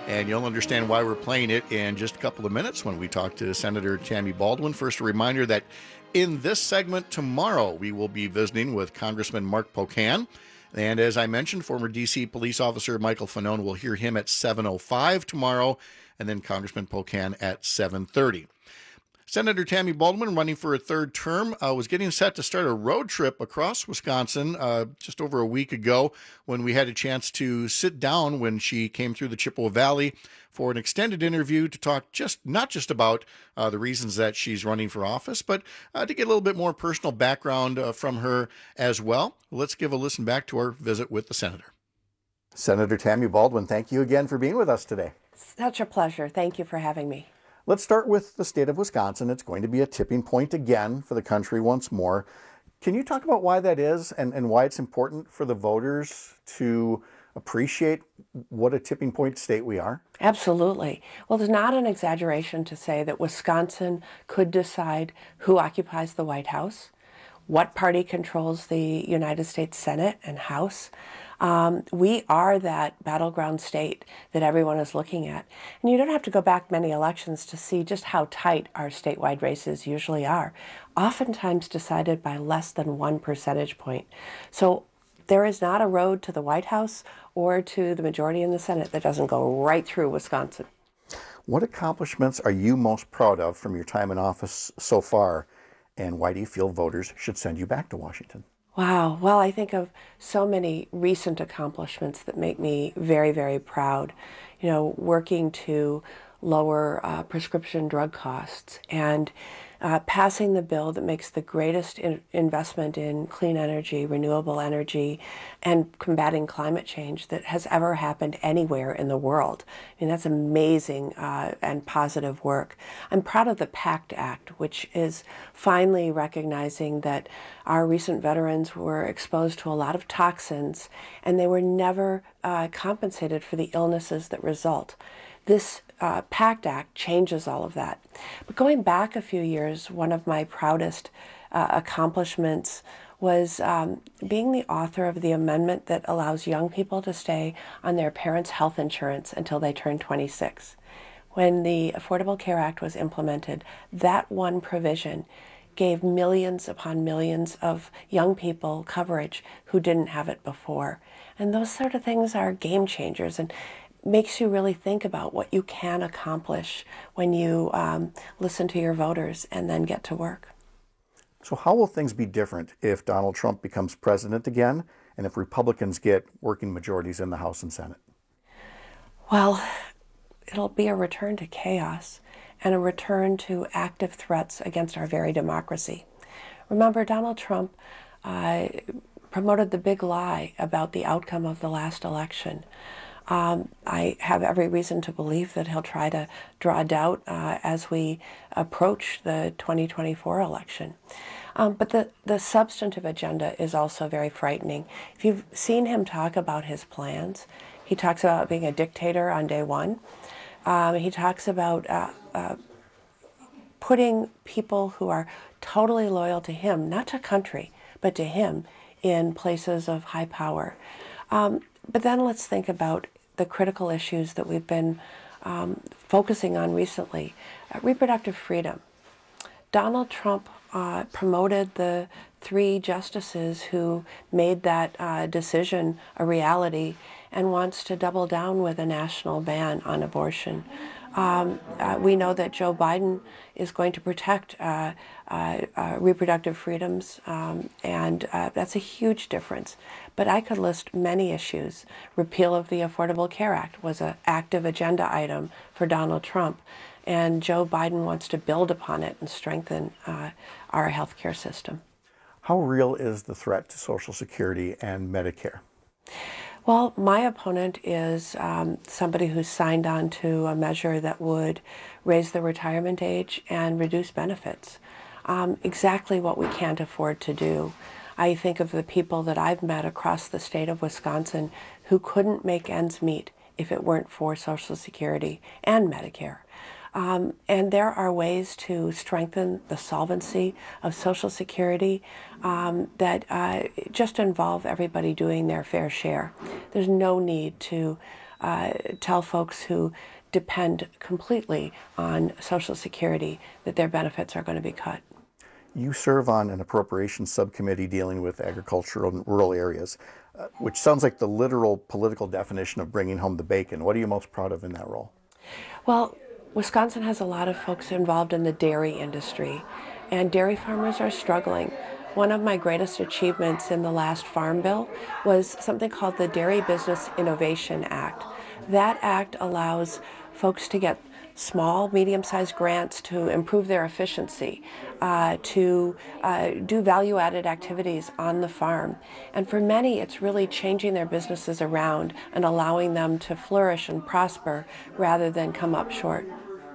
S18: And you'll understand why we're playing it in just a couple of minutes when we talk to Senator Tammy Baldwin. First, a reminder that in this segment tomorrow, we will be visiting with Congressman Mark Pocan. And as I mentioned, former D C police officer Michael Fanone, will hear him at seven oh five tomorrow, and then Congressman Pocan at seven thirty. Senator Tammy Baldwin, running for a third term, uh, was getting set to start a road trip across Wisconsin uh, just over a week ago when we had a chance to sit down when she came through the Chippewa Valley for an extended interview to talk just not just about uh, the reasons that she's running for office, but uh, to get a little bit more personal background uh, from her as well. Let's give a listen back to our visit with the senator. Senator Tammy Baldwin, thank you again for being with us today.
S3: Such a pleasure. Thank you for having me.
S18: Let's start with the state of Wisconsin. It's going to be a tipping point again for the country once more. Can you talk about why that is and, and why it's important for the voters to appreciate what a tipping point state we are?
S3: Absolutely. Well, it's not an exaggeration to say that Wisconsin could decide who occupies the White House, what party controls the United States Senate and House. Um, we are that battleground state that everyone is looking at. And you don't have to go back many elections to see just how tight our statewide races usually are, oftentimes decided by less than one percentage point. So there is not a road to the White House or to the majority in the Senate that doesn't go right through Wisconsin.
S18: What accomplishments are you most proud of from your time in office so far, and why do you feel voters should send you back to Washington?
S3: Wow. Well, I think of so many recent accomplishments that make me very, very proud. You know, working to lower uh, prescription drug costs and uh, passing the bill that makes the greatest in investment in clean energy, renewable energy, and combating climate change that has ever happened anywhere in the world. I mean, that's amazing uh, and positive work. I'm proud of the PACT Act, which is finally recognizing that our recent veterans were exposed to a lot of toxins and they were never uh, compensated for the illnesses that result. This uh, PACT Act changes all of that. But going back a few years, one of my proudest uh, accomplishments was um, being the author of the amendment that allows young people to stay on their parents' health insurance until they turn twenty-six. When the Affordable Care Act was implemented, that one provision gave millions upon millions of young people coverage who didn't have it before. And those sort of things are game changers and makes you really think about what you can accomplish when you um, listen to your voters and then get to work.
S18: So how will things be different if Donald Trump becomes president again and if Republicans get working majorities in the House and Senate?
S3: Well, it'll be a return to chaos and a return to active threats against our very democracy. Remember, Donald Trump uh, promoted the big lie about the outcome of the last election. Um, I have every reason to believe that he'll try to draw doubt uh, as we approach the twenty twenty-four election. Um, but the, the substantive agenda is also very frightening. If you've seen him talk about his plans, he talks about being a dictator on day one. Um, he talks about uh, uh, putting people who are totally loyal to him, not to country, but to him, in places of high power. Um, but then let's think about the critical issues that we've been um, focusing on recently. Uh, reproductive freedom. Donald Trump uh, promoted the three justices who made that uh, decision a reality and wants to double down with a national ban on abortion. Um, uh, we know that Joe Biden is going to protect uh, uh, uh, reproductive freedoms, um, and uh, that's a huge difference. But I could list many issues. Repeal of the Affordable Care Act was an active agenda item for Donald Trump, and Joe Biden wants to build upon it and strengthen uh, our healthcare system.
S18: How real is the threat to Social Security and Medicare?
S3: Well, my opponent is um, somebody who's signed on to a measure that would raise the retirement age and reduce benefits. Um, exactly what we can't afford to do. I think of the people that I've met across the state of Wisconsin who couldn't make ends meet if it weren't for Social Security and Medicare. Um, and there are ways to strengthen the solvency of Social Security um, that uh, just involve everybody doing their fair share. There's no need to uh, tell folks who depend completely on Social Security that their benefits are going to be cut.
S18: You serve on an appropriations subcommittee dealing with agricultural and rural areas, uh, which sounds like the literal political definition of bringing home the bacon. What are you most proud of in that role?
S3: Well, Wisconsin has a lot of folks involved in the dairy industry, and dairy farmers are struggling. One of my greatest achievements in the last Farm Bill was something called the Dairy Business Innovation Act. That act allows folks to get small, medium-sized grants to improve their efficiency, uh, to uh, do value-added activities on the farm. And for many, it's really changing their businesses around and allowing them to flourish and prosper rather than come up short.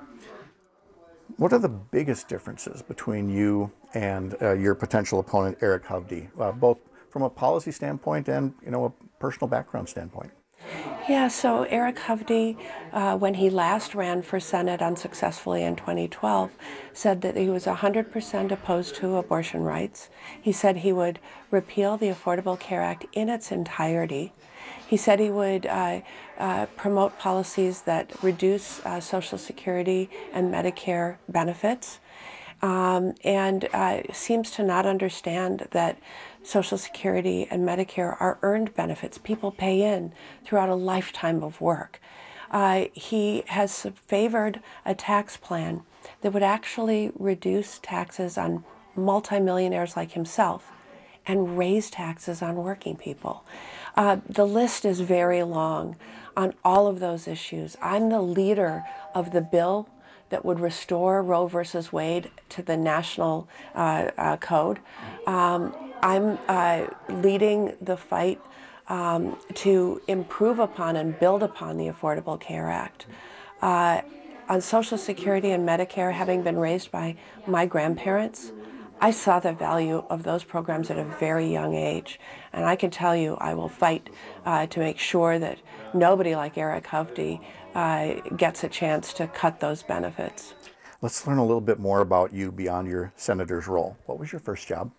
S18: What are the biggest differences between you and uh, your potential opponent, Eric Hovde, uh, both from a policy standpoint and, you know, a personal background standpoint?
S3: Yeah, so Eric Hovde, uh, when he last ran for Senate unsuccessfully in twenty twelve, said that he was one hundred percent opposed to abortion rights. He said he would repeal the Affordable Care Act in its entirety. He said he would uh, uh, promote policies that reduce uh, Social Security and Medicare benefits, um, and uh, seems to not understand that Social Security and Medicare are earned benefits. People pay in throughout a lifetime of work. Uh, he has favored a tax plan that would actually reduce taxes on multimillionaires like himself and raise taxes on working people. Uh, the list is very long on all of those issues. I'm the leader of the bill that would restore Roe versus Wade to the national uh, uh, code. Um, I'm uh, leading the fight um, to improve upon and build upon the Affordable Care Act. Uh, on Social Security and Medicare, having been raised by my grandparents, I saw the value of those programs at a very young age. And I can tell you, I will fight uh, to make sure that nobody like Eric Hovde uh, gets a chance to cut those benefits.
S18: Let's learn a little bit more about you beyond your senator's role. What was your first job?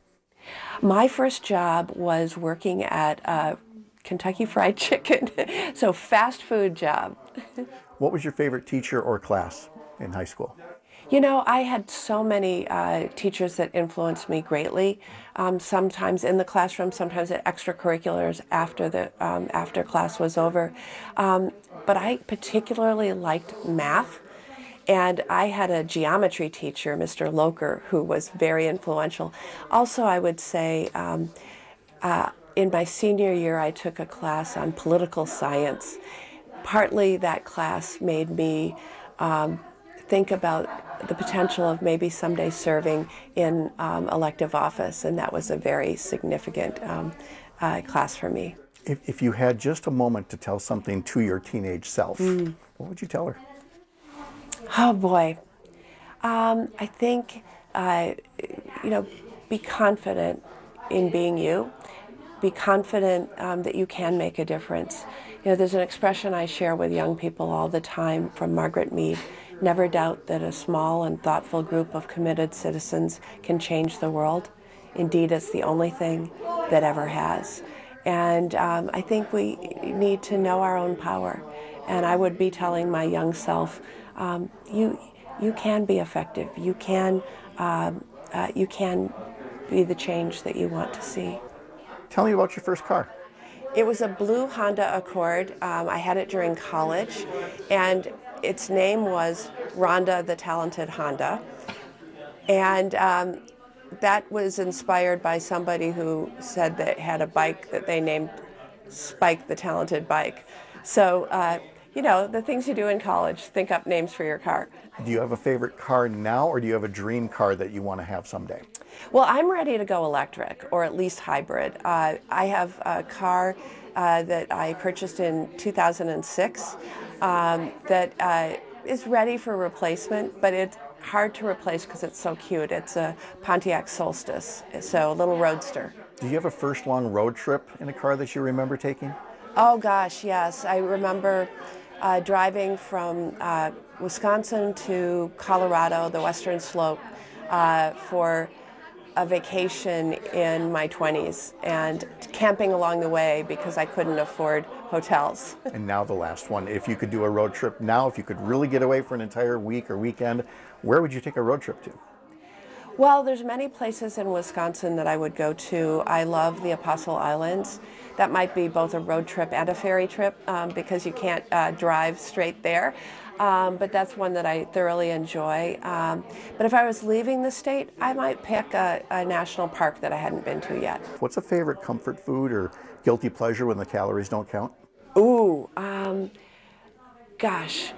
S3: My first job was working at uh, Kentucky Fried Chicken, so fast food job.
S18: What was your favorite teacher or class in high school?
S3: You know, I had so many uh, teachers that influenced me greatly. Um, sometimes in the classroom, sometimes at extracurriculars after the um, after class was over. Um, but I particularly liked math, and I had a geometry teacher, Mister Loker, who was very influential. Also, I would say, um, uh, in my senior year, I took a class on political science. Partly, that class made me um, think about the potential of maybe someday serving in um, elective office, and that was a very significant um, uh, class for me.
S18: If, if you had just a moment to tell something to your teenage self, mm. what would you tell her?
S3: Oh boy, um, I think, uh, you know, be confident in being you. Be confident um, that you can make a difference. You know, there's an expression I share with young people all the time from Margaret Mead. Never doubt that a small and thoughtful group of committed citizens can change the world. Indeed, it's the only thing that ever has. And um, I think we need to know our own power. And I would be telling my young self, um, you, you can be effective. You can, um, uh, you can be the change that you want to see.
S18: Tell me about your first car.
S3: It was a blue Honda Accord. Um, I had it during college, and its name was Rhonda the Talented Honda. And um, that was inspired by somebody who said that had a bike that they named Spike the Talented Bike. So, uh, you know, the things you do in college, think up names for your car.
S18: Do you have a favorite car now, or do you have a dream car that you want to have someday?
S3: Well, I'm ready to go electric, or at least hybrid. Uh, I have a car uh, that I purchased in two thousand six um, that uh, is ready for replacement, but it's hard to replace because it's so cute. It's a Pontiac Solstice, so a little roadster.
S18: Do you have a first long road trip in a car that you remember taking?
S3: Oh gosh, yes. I remember uh, driving from uh, Wisconsin to Colorado, the Western Slope, uh, for a vacation in my twenties and camping along the way because I couldn't afford hotels.
S18: And now the last one. If you could do a road trip now, if you could really get away for an entire week or weekend, where would you take a road trip to?
S3: Well, there's many places in Wisconsin that I would go to. I love the Apostle Islands. That might be both a road trip and a ferry trip um, because you can't uh, drive straight there. Um, but that's one that I thoroughly enjoy. Um, but if I was leaving the state, I might pick a, a national park that I hadn't been to yet.
S18: What's a favorite comfort food or guilty pleasure when the calories don't count?
S3: Ooh, um, gosh.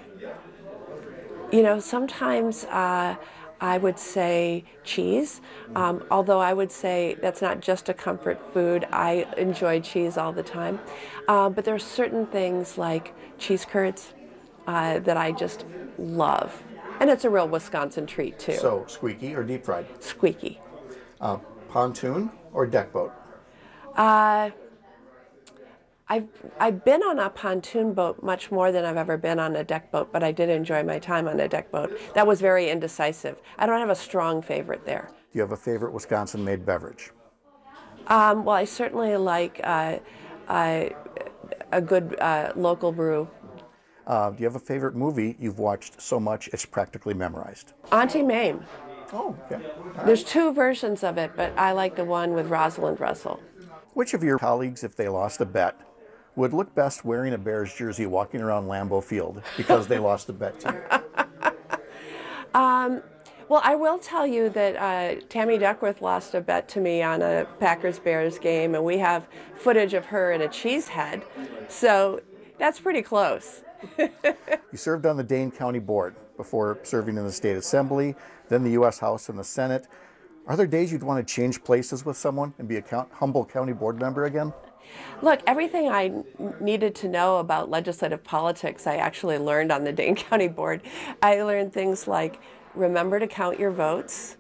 S3: You know, sometimes uh, I would say cheese, um, although I would say that's not just a comfort food. I enjoy cheese all the time. Uh, but there are certain things like cheese curds uh, that I just love. And it's a real Wisconsin treat, too.
S18: So, squeaky or deep fried?
S3: Squeaky.
S18: Uh, pontoon or deck boat?
S3: Uh, I've, I've been on a pontoon boat much more than I've ever been on a deck boat, but I did enjoy my time on a deck boat. That was very indecisive. I don't have a strong favorite there.
S18: Do you have a favorite Wisconsin-made beverage?
S3: Um, well, I certainly like uh, uh, a good uh, local brew.
S18: Uh, do you have a favorite movie you've watched so much it's practically memorized?
S3: Auntie Mame.
S18: Oh, okay.
S3: There's two versions of it, but I like the one with Rosalind Russell.
S18: Which of your colleagues, if they lost a bet, would look best wearing a Bears jersey walking around Lambeau Field because they lost a bet to you?
S3: Um, well, I will tell you that uh, Tammy Duckworth lost a bet to me on a Packers-Bears game, and we have footage of her in a cheese head, so that's pretty close.
S18: You served on the Dane County Board before serving in the State Assembly, then the U S House and the Senate. Are there days you'd want to change places with someone and be a count, humble county board member again?
S3: Look, everything I n- needed to know about legislative politics, I actually learned on the Dane County Board. I learned things like remember to count your votes.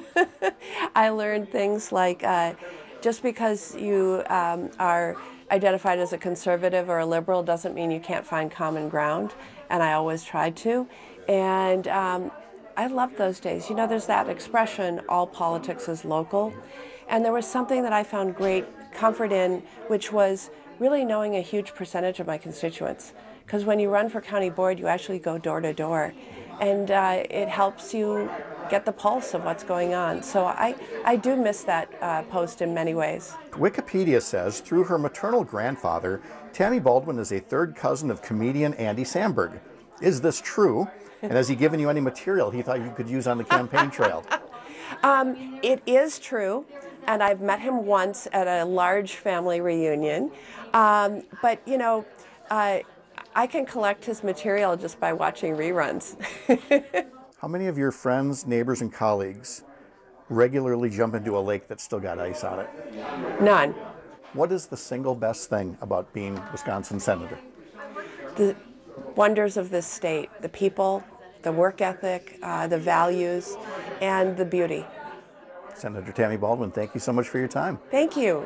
S3: I learned things like uh, just because you um, are identified as a conservative or a liberal doesn't mean you can't find common ground, and I always tried to. And um, I loved those days. You know, there's that expression, all politics is local. And there was something that I found great comfort in, which was really knowing a huge percentage of my constituents. Because when you run for county board, you actually go door to door. And uh, it helps you get the pulse of what's going on. So I, I do miss that uh, post in many ways.
S18: Wikipedia says, through her maternal grandfather, Tammy Baldwin is a third cousin of comedian Andy Samberg. Is this true? And has he given you any material he thought you could use on the campaign trail?
S3: um, it is true, and I've met him once at a large family reunion. Um, but, you know, uh, I can collect his material just by watching reruns.
S18: How many of your friends, neighbors, and colleagues regularly jump into a lake that's still got ice on it?
S3: None.
S18: What is the single best thing about being Wisconsin senator?
S3: The wonders of this state, the people, the work ethic, uh, the values, and the beauty.
S18: Senator Tammy Baldwin, thank you so much for your time.
S3: Thank you.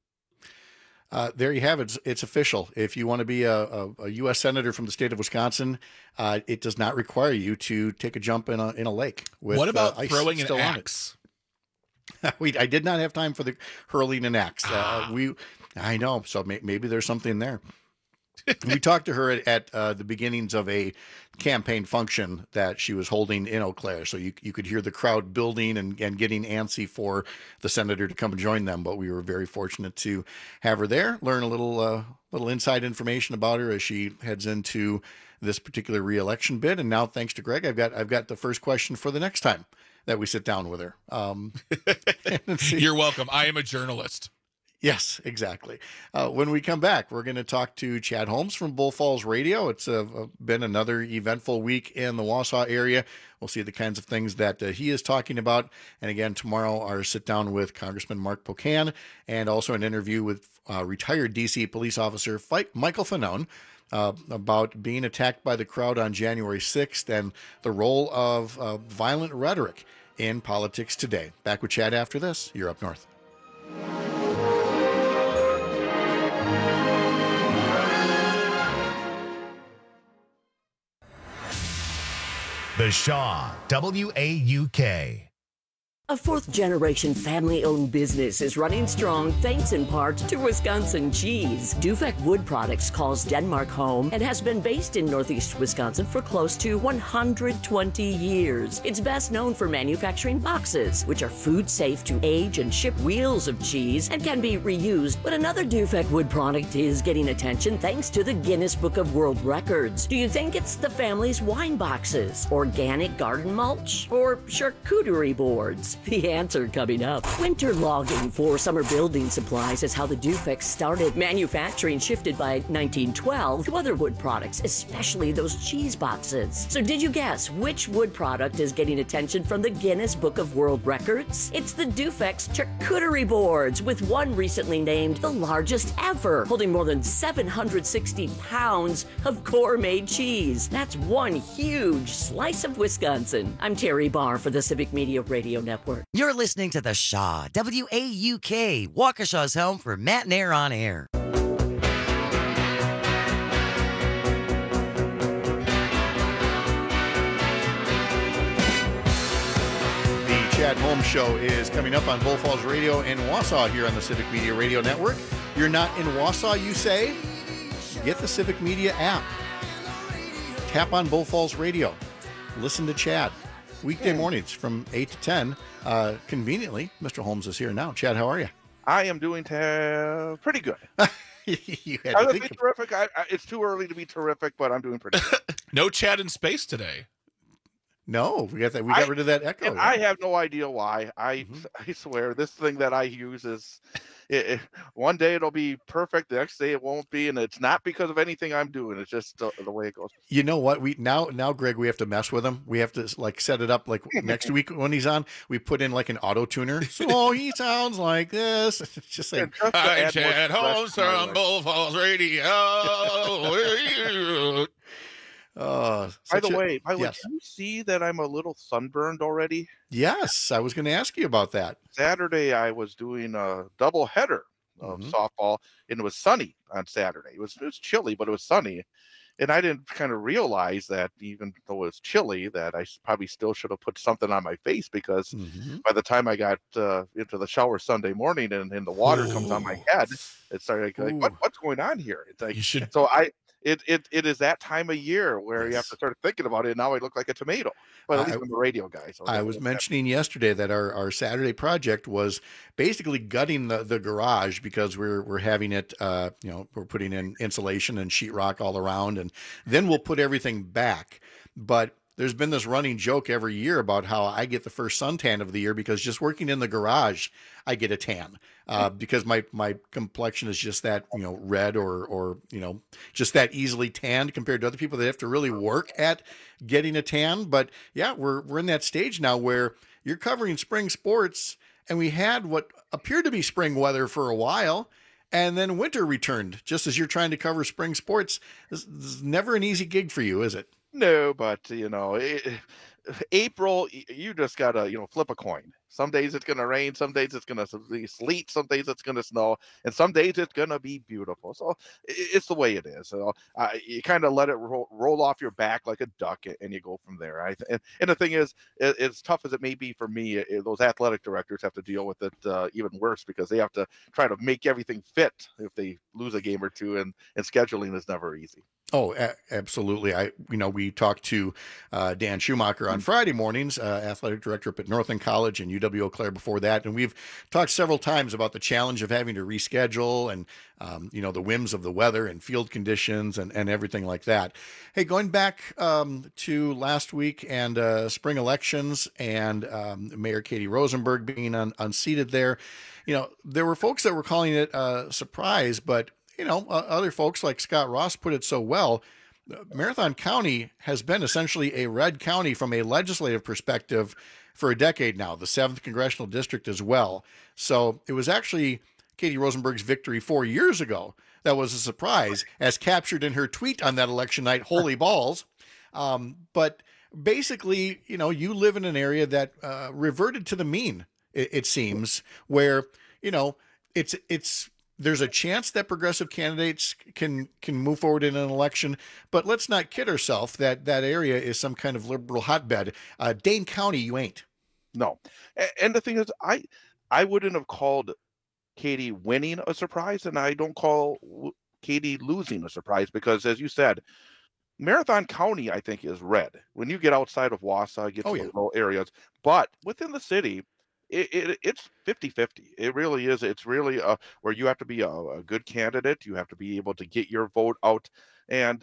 S18: Uh, there you have it. It's, it's official. If you want to be a, a, a U S senator from the state of Wisconsin, uh, it does not require you to take a jump in a in a lake. With,
S19: what about
S18: uh, ice
S19: throwing an
S18: still on
S19: axe?
S18: it. we, I did not have time for the hurling an axe. Uh, we, I know. So may, maybe there's something there. We talked to her at, at uh, the beginnings of a campaign function that she was holding in Eau Claire. So you you could hear the crowd building and, and getting antsy for the senator to come and join them. But we were very fortunate to have her there, learn a little uh, little inside information about her as she heads into this particular reelection bid. And now, thanks to Greg, I've got I've got the first question for the next time that we sit down with her. Um,
S19: You're welcome. I am a journalist.
S18: Yes, exactly. Uh, when we come back, we're going to talk to Chad Holmes from Bull Falls Radio. It's uh, been another eventful week in the Wausau area. We'll see the kinds of things that uh, he is talking about. And again, tomorrow, our sit down with Congressman Mark Pocan, and also an interview with uh, retired D C police officer Michael Fanone uh, about being attacked by the crowd on January sixth and the role of uh, violent rhetoric in politics today. Back with Chad after this. You're Up North.
S16: The Shaw, W A U K.
S10: A fourth-generation family-owned business is running strong thanks in part to Wisconsin cheese. Dufek Wood Products calls Denmark home and has been based in northeast Wisconsin for close to one hundred twenty years. It's best known for manufacturing boxes, which are food-safe to age and ship wheels of cheese and can be reused. But another Dufek Wood product is getting attention thanks to the Guinness Book of World Records. Do you think it's the family's wine boxes, organic garden mulch, or charcuterie boards? The answer coming up. Winter logging for summer building supplies is how the Dufek started. Manufacturing shifted by nineteen twelve to other wood products, especially those cheese boxes. So did you guess which wood product is getting attention from the Guinness Book of World Records? It's the Dufek's charcuterie boards, with one recently named the largest ever, holding more than seven hundred sixty pounds of gourmet cheese. That's one huge slice of Wisconsin. I'm Terry Barr for the Civic Media Radio Network.
S4: You're listening to The Shaw, W A U K, Waukesha's home for Matt and Air on Air.
S18: The Chad Holmes Show is coming up on Bull Falls Radio in Wausau here on the Civic Media Radio Network. You're not in Wausau, you say? Get the Civic Media app. Tap on Bull Falls Radio. Listen to Chad. Weekday mornings from eight to ten. Uh, conveniently, Mister Holmes is here now. Chad, how are you?
S11: I am doing te- pretty good.
S18: you had
S11: I
S18: to
S11: would
S18: think
S11: be terrific. I, I, it's too early to be terrific, but I'm doing pretty good.
S19: No Chad in space today.
S18: No, we got that. We got
S11: I,
S18: rid of that echo.
S11: And I have no idea why. I
S18: Mm-hmm.
S11: I swear this thing that I use is it, it- one day it'll be perfect, the next day it won't be, and it's not because of anything I'm doing. It's just the, the way it goes.
S18: You know what? We now now Greg, we have to mess with him. We have to like set it up like next week when he's on. We put in like an auto tuner. So he sounds like this. It's just like
S11: just to
S19: I'm
S11: add more
S19: Chad
S11: stress
S19: Holmes
S11: to my
S19: from
S11: life.
S19: Bull Falls Radio.
S18: Oh,
S11: By
S18: such
S11: the
S18: a-
S11: way, by the way,
S18: yes.
S11: can you see that I'm a little sunburned already?
S18: Yes, I was going to ask you about that.
S11: Saturday I was doing a double header of
S18: Mhm.
S11: softball, and it was sunny on Saturday. It was it was chilly, but it was sunny, and I didn't kind of realize that even though it was chilly, that I s- probably still should have put something on my face, because
S18: Mhm.
S11: by the time I got uh, into the shower Sunday morning and, and the water comes on my head, it started like, what,
S18: Ooh.
S11: what's going on here? It's like
S19: You should.
S11: so I. It, it it is that time of year where you have to start thinking about it. Now I look like a tomato, but at
S18: I-
S11: least I'm a radio guy. So
S18: I was mentioning yesterday that our, our Saturday project was basically gutting the, the garage because we're we're having it, uh, you know, we're putting in insulation and sheetrock all around, and then we'll put everything back. But there's been this running joke every year about how I get the first suntan of the year because just working in the garage, I get a tan uh, because my my complexion is just that, you know, red or or you know, just that easily tanned compared to other people that have to really work at getting a tan. But yeah, we're we're in that stage now where you're covering spring sports, and we had what appeared to be spring weather for a while. And then winter returned just as you're trying to cover spring sports. This, this is never an easy gig for you, is it?
S11: No, but you know, it, April, y- you just gotta, you know, flip a coin. Some days it's gonna rain, some days it's gonna be sleet, some days it's gonna snow, and some days it's gonna be beautiful. So i- it's the way it is. So uh, you kind of let it roll, roll off your back like a duck, a- and you go from there. I th- and, and the thing is, a- as tough as it may be for me, uh, those athletic directors have to deal with it uh, even worse, because they have to try to make everything fit if they lose a game or two, and and scheduling is never easy.
S18: Oh, a- absolutely. I, you know, we talked to uh, Dan Schumacher on Friday mornings, uh, athletic director up at Northland College and U W Eau Claire before that. And we've talked several times about the challenge of having to reschedule and, um, you know, the whims of the weather and field conditions and, and everything like that. Hey, going back um, to last week and uh, spring elections and um, Mayor Katie Rosenberg being un- unseated there, you know, there were folks that were calling it a surprise, but you know, uh, other folks like Scott Ross put it so well. uh, Marathon County has been essentially a red county from a legislative perspective for a decade now, the seventh congressional district as well. So it was actually Katie Rosenberg's victory four years ago that was a surprise, as captured in her tweet on that election night, holy balls. Um, but basically, you know, you live in an area that uh, reverted to the mean, it, it seems, where, you know, it's it's there's a chance that progressive candidates can can move forward in an election, but let's not kid ourselves that that area is some kind of liberal hotbed. Uh, Dane County, you ain't.
S11: No. And, and the thing is, I I wouldn't have called Katie winning a surprise, and I don't call Katie losing a surprise because, as you said, Marathon County, I think, is red. When you get outside of Wausau, get to
S18: Oh,
S11: the
S18: yeah.
S11: rural areas. But within the city, it, it, it's fifty-fifty. It really is. It's really uh, where you have to be a, a good candidate. You have to be able to get your vote out. And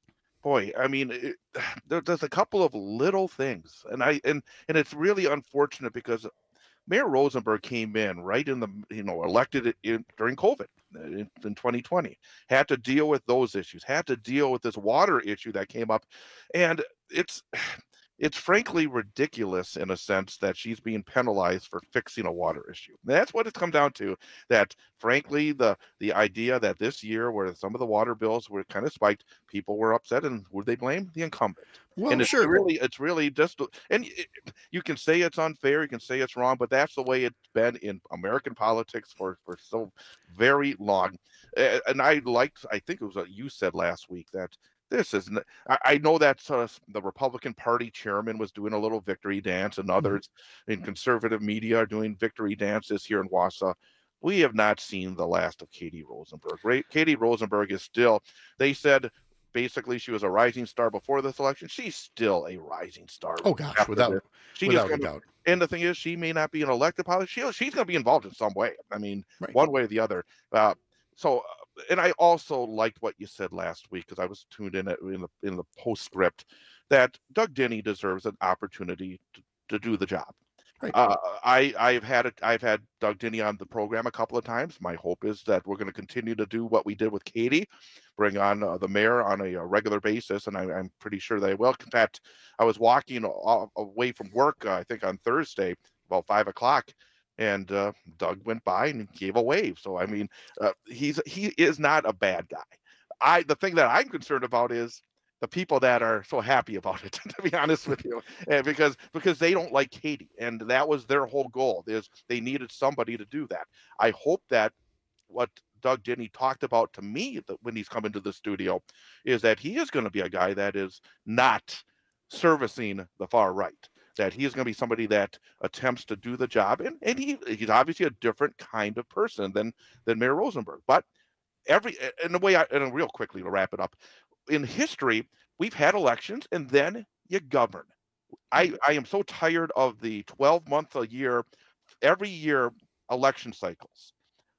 S11: boy, I mean, it, there, there's a couple of little things. And I and and it's really unfortunate because Mayor Rosenberg came in right in the, you know, elected in, during COVID in, in twenty twenty, had to deal with those issues, had to deal with this water issue that came up. And it's, it's frankly ridiculous in a sense that she's being penalized for fixing a water issue. And that's what it's come down to, that frankly, the, the idea that this year where some of the water bills were kind of spiked, people were upset, and would they blame the incumbent?
S18: Well,
S11: and it's
S18: sure.
S11: really, it's really just, and it, you can say it's unfair, you can say it's wrong, but that's the way it's been in American politics for, for so very long. Uh, and I liked, I think it was what you said last week, that this is, I, I know that uh, the Republican Party chairman was doing a little victory dance, and others in conservative media are doing victory dances here in Wausau. We have not seen the last of Katie Rosenberg. Right? Katie Rosenberg is still, they said, basically she was a rising star before this election. She's still a rising star.
S18: Oh gosh,
S11: after
S18: without
S11: this. She
S18: without
S11: just
S18: a
S11: gonna,
S18: doubt.
S11: And the thing is, she may not be an elected politician. She, she's going to be involved in some way. I mean,
S18: Right.
S11: one way or the other. Uh, so, uh, and I also liked what you said last week because I was tuned in at, in the in the postscript that Doug Denny deserves an opportunity to, to do the job.
S18: Right.
S11: Uh, I I've had it. I've had Doug Denny on the program a couple of times. My hope is that we're going to continue to do what we did with Katie, bring on uh, the mayor on a, a regular basis, and I, I'm pretty sure they will. In fact, I was walking a- away from work, uh, I think on Thursday, about five o'clock, and uh, Doug went by and gave a wave. So I mean, uh, he's he is not a bad guy. I the thing that I'm concerned about is the people that are so happy about it, to be honest with you, and because because they don't like Katie, and that was their whole goal, is they needed somebody to do that. I hope that what Doug Denny talked about to me that when he's coming to the studio is that he is going to be a guy that is not servicing the far right, that he is going to be somebody that attempts to do the job, and, and he he's obviously a different kind of person than than Mayor Rosenberg. But every in the way I and real quickly to wrap it up, in history, we've had elections and then you govern. I, I am so tired of the twelve month a year, every year election cycles.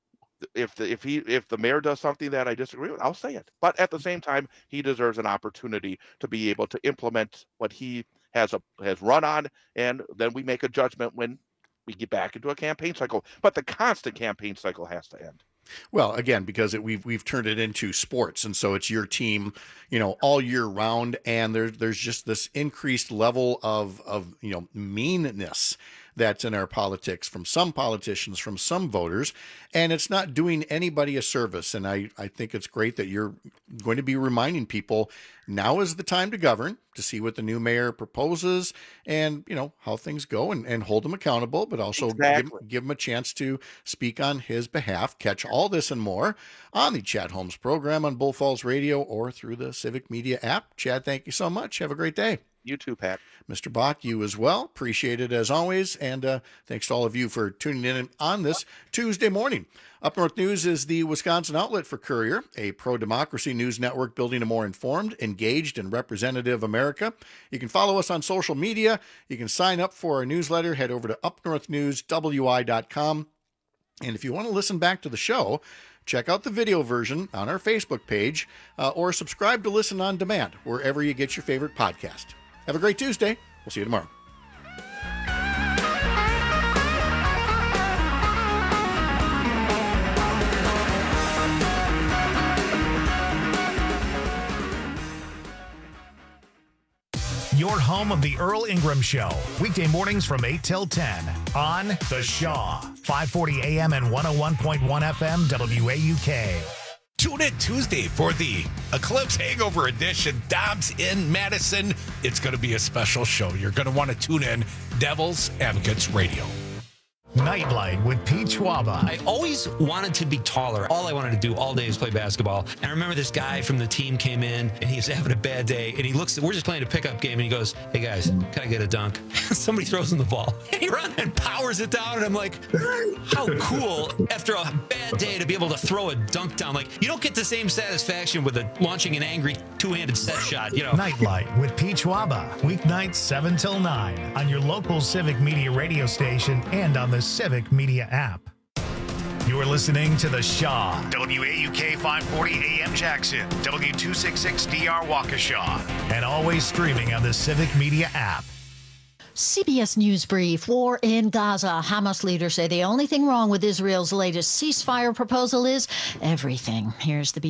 S11: If the, if he if the mayor does something that I disagree with, I'll say it. But at the same time, he deserves an opportunity to be able to implement what he has a has run on, and then we make a judgment when we get back into a campaign cycle. But the constant campaign cycle has to end.
S18: Well, again, because it, we've we've turned it into sports, and so it's your team, you know, all year round, and there's there's just this increased level of of you know meanness that's in our politics from some politicians, from some voters, and it's not doing anybody a service. And I, I think it's great that you're going to be reminding people now is the time to govern, to see what the new mayor proposes and, you know, how things go, and, and hold them accountable, but also
S11: Exactly.
S18: give, give them a chance to speak on his behalf. Catch all this and more on the Chad Holmes program on Bull Falls Radio or through the Civic Media app. Chad, thank you so much. Have a great day.
S11: You too, Pat.
S18: Mister Bach, you as well. Appreciate it as always. And uh, thanks to all of you for tuning in on this Tuesday morning. Up North News is the Wisconsin outlet for Courier, a pro-democracy news network building a more informed, engaged, and representative America. You can follow us on social media. You can sign up for our newsletter. Head over to up north news w i dot com. And if you want to listen back to the show, check out the video version on our Facebook page uh, or subscribe to listen on demand wherever you get your favorite podcast. Have a great Tuesday. We'll see you tomorrow.
S16: Your home of the Earl Ingram Show. Weekday mornings from eight till ten on The Shaw. five forty A M and one oh one point one F M W A U K.
S19: Tune in Tuesday for the Eclipse Hangover Edition. Dobbs in Madison. It's going to be a special show. You're going to want to tune in. Devil's Advocates Radio.
S16: Nightlight with Pete Schwaba.
S26: I always wanted to be taller. All I wanted to do all day is play basketball. And I remember this guy from the team came in and he was having a bad day. And he looks, we're just playing a pickup game. And he goes, hey guys, can I get a dunk? Somebody throws him the ball. And he runs and powers it down. And I'm like, how cool after a bad day to be able to throw a dunk down. Like, you don't get the same satisfaction with a, launching an angry two-handed set shot, you know.
S16: Nightlight with Pete Schwaba. Weeknights seven till nine on your local Civic Media radio station and on the Civic Media app. You're listening to The Shaw. W A U K five forty A M Jackson. W two sixty-six D R Waukesha. And always streaming on the Civic Media app.
S13: C B S News Brief. War in Gaza. Hamas leaders say the only thing wrong with Israel's latest ceasefire proposal is everything. Here's the B B C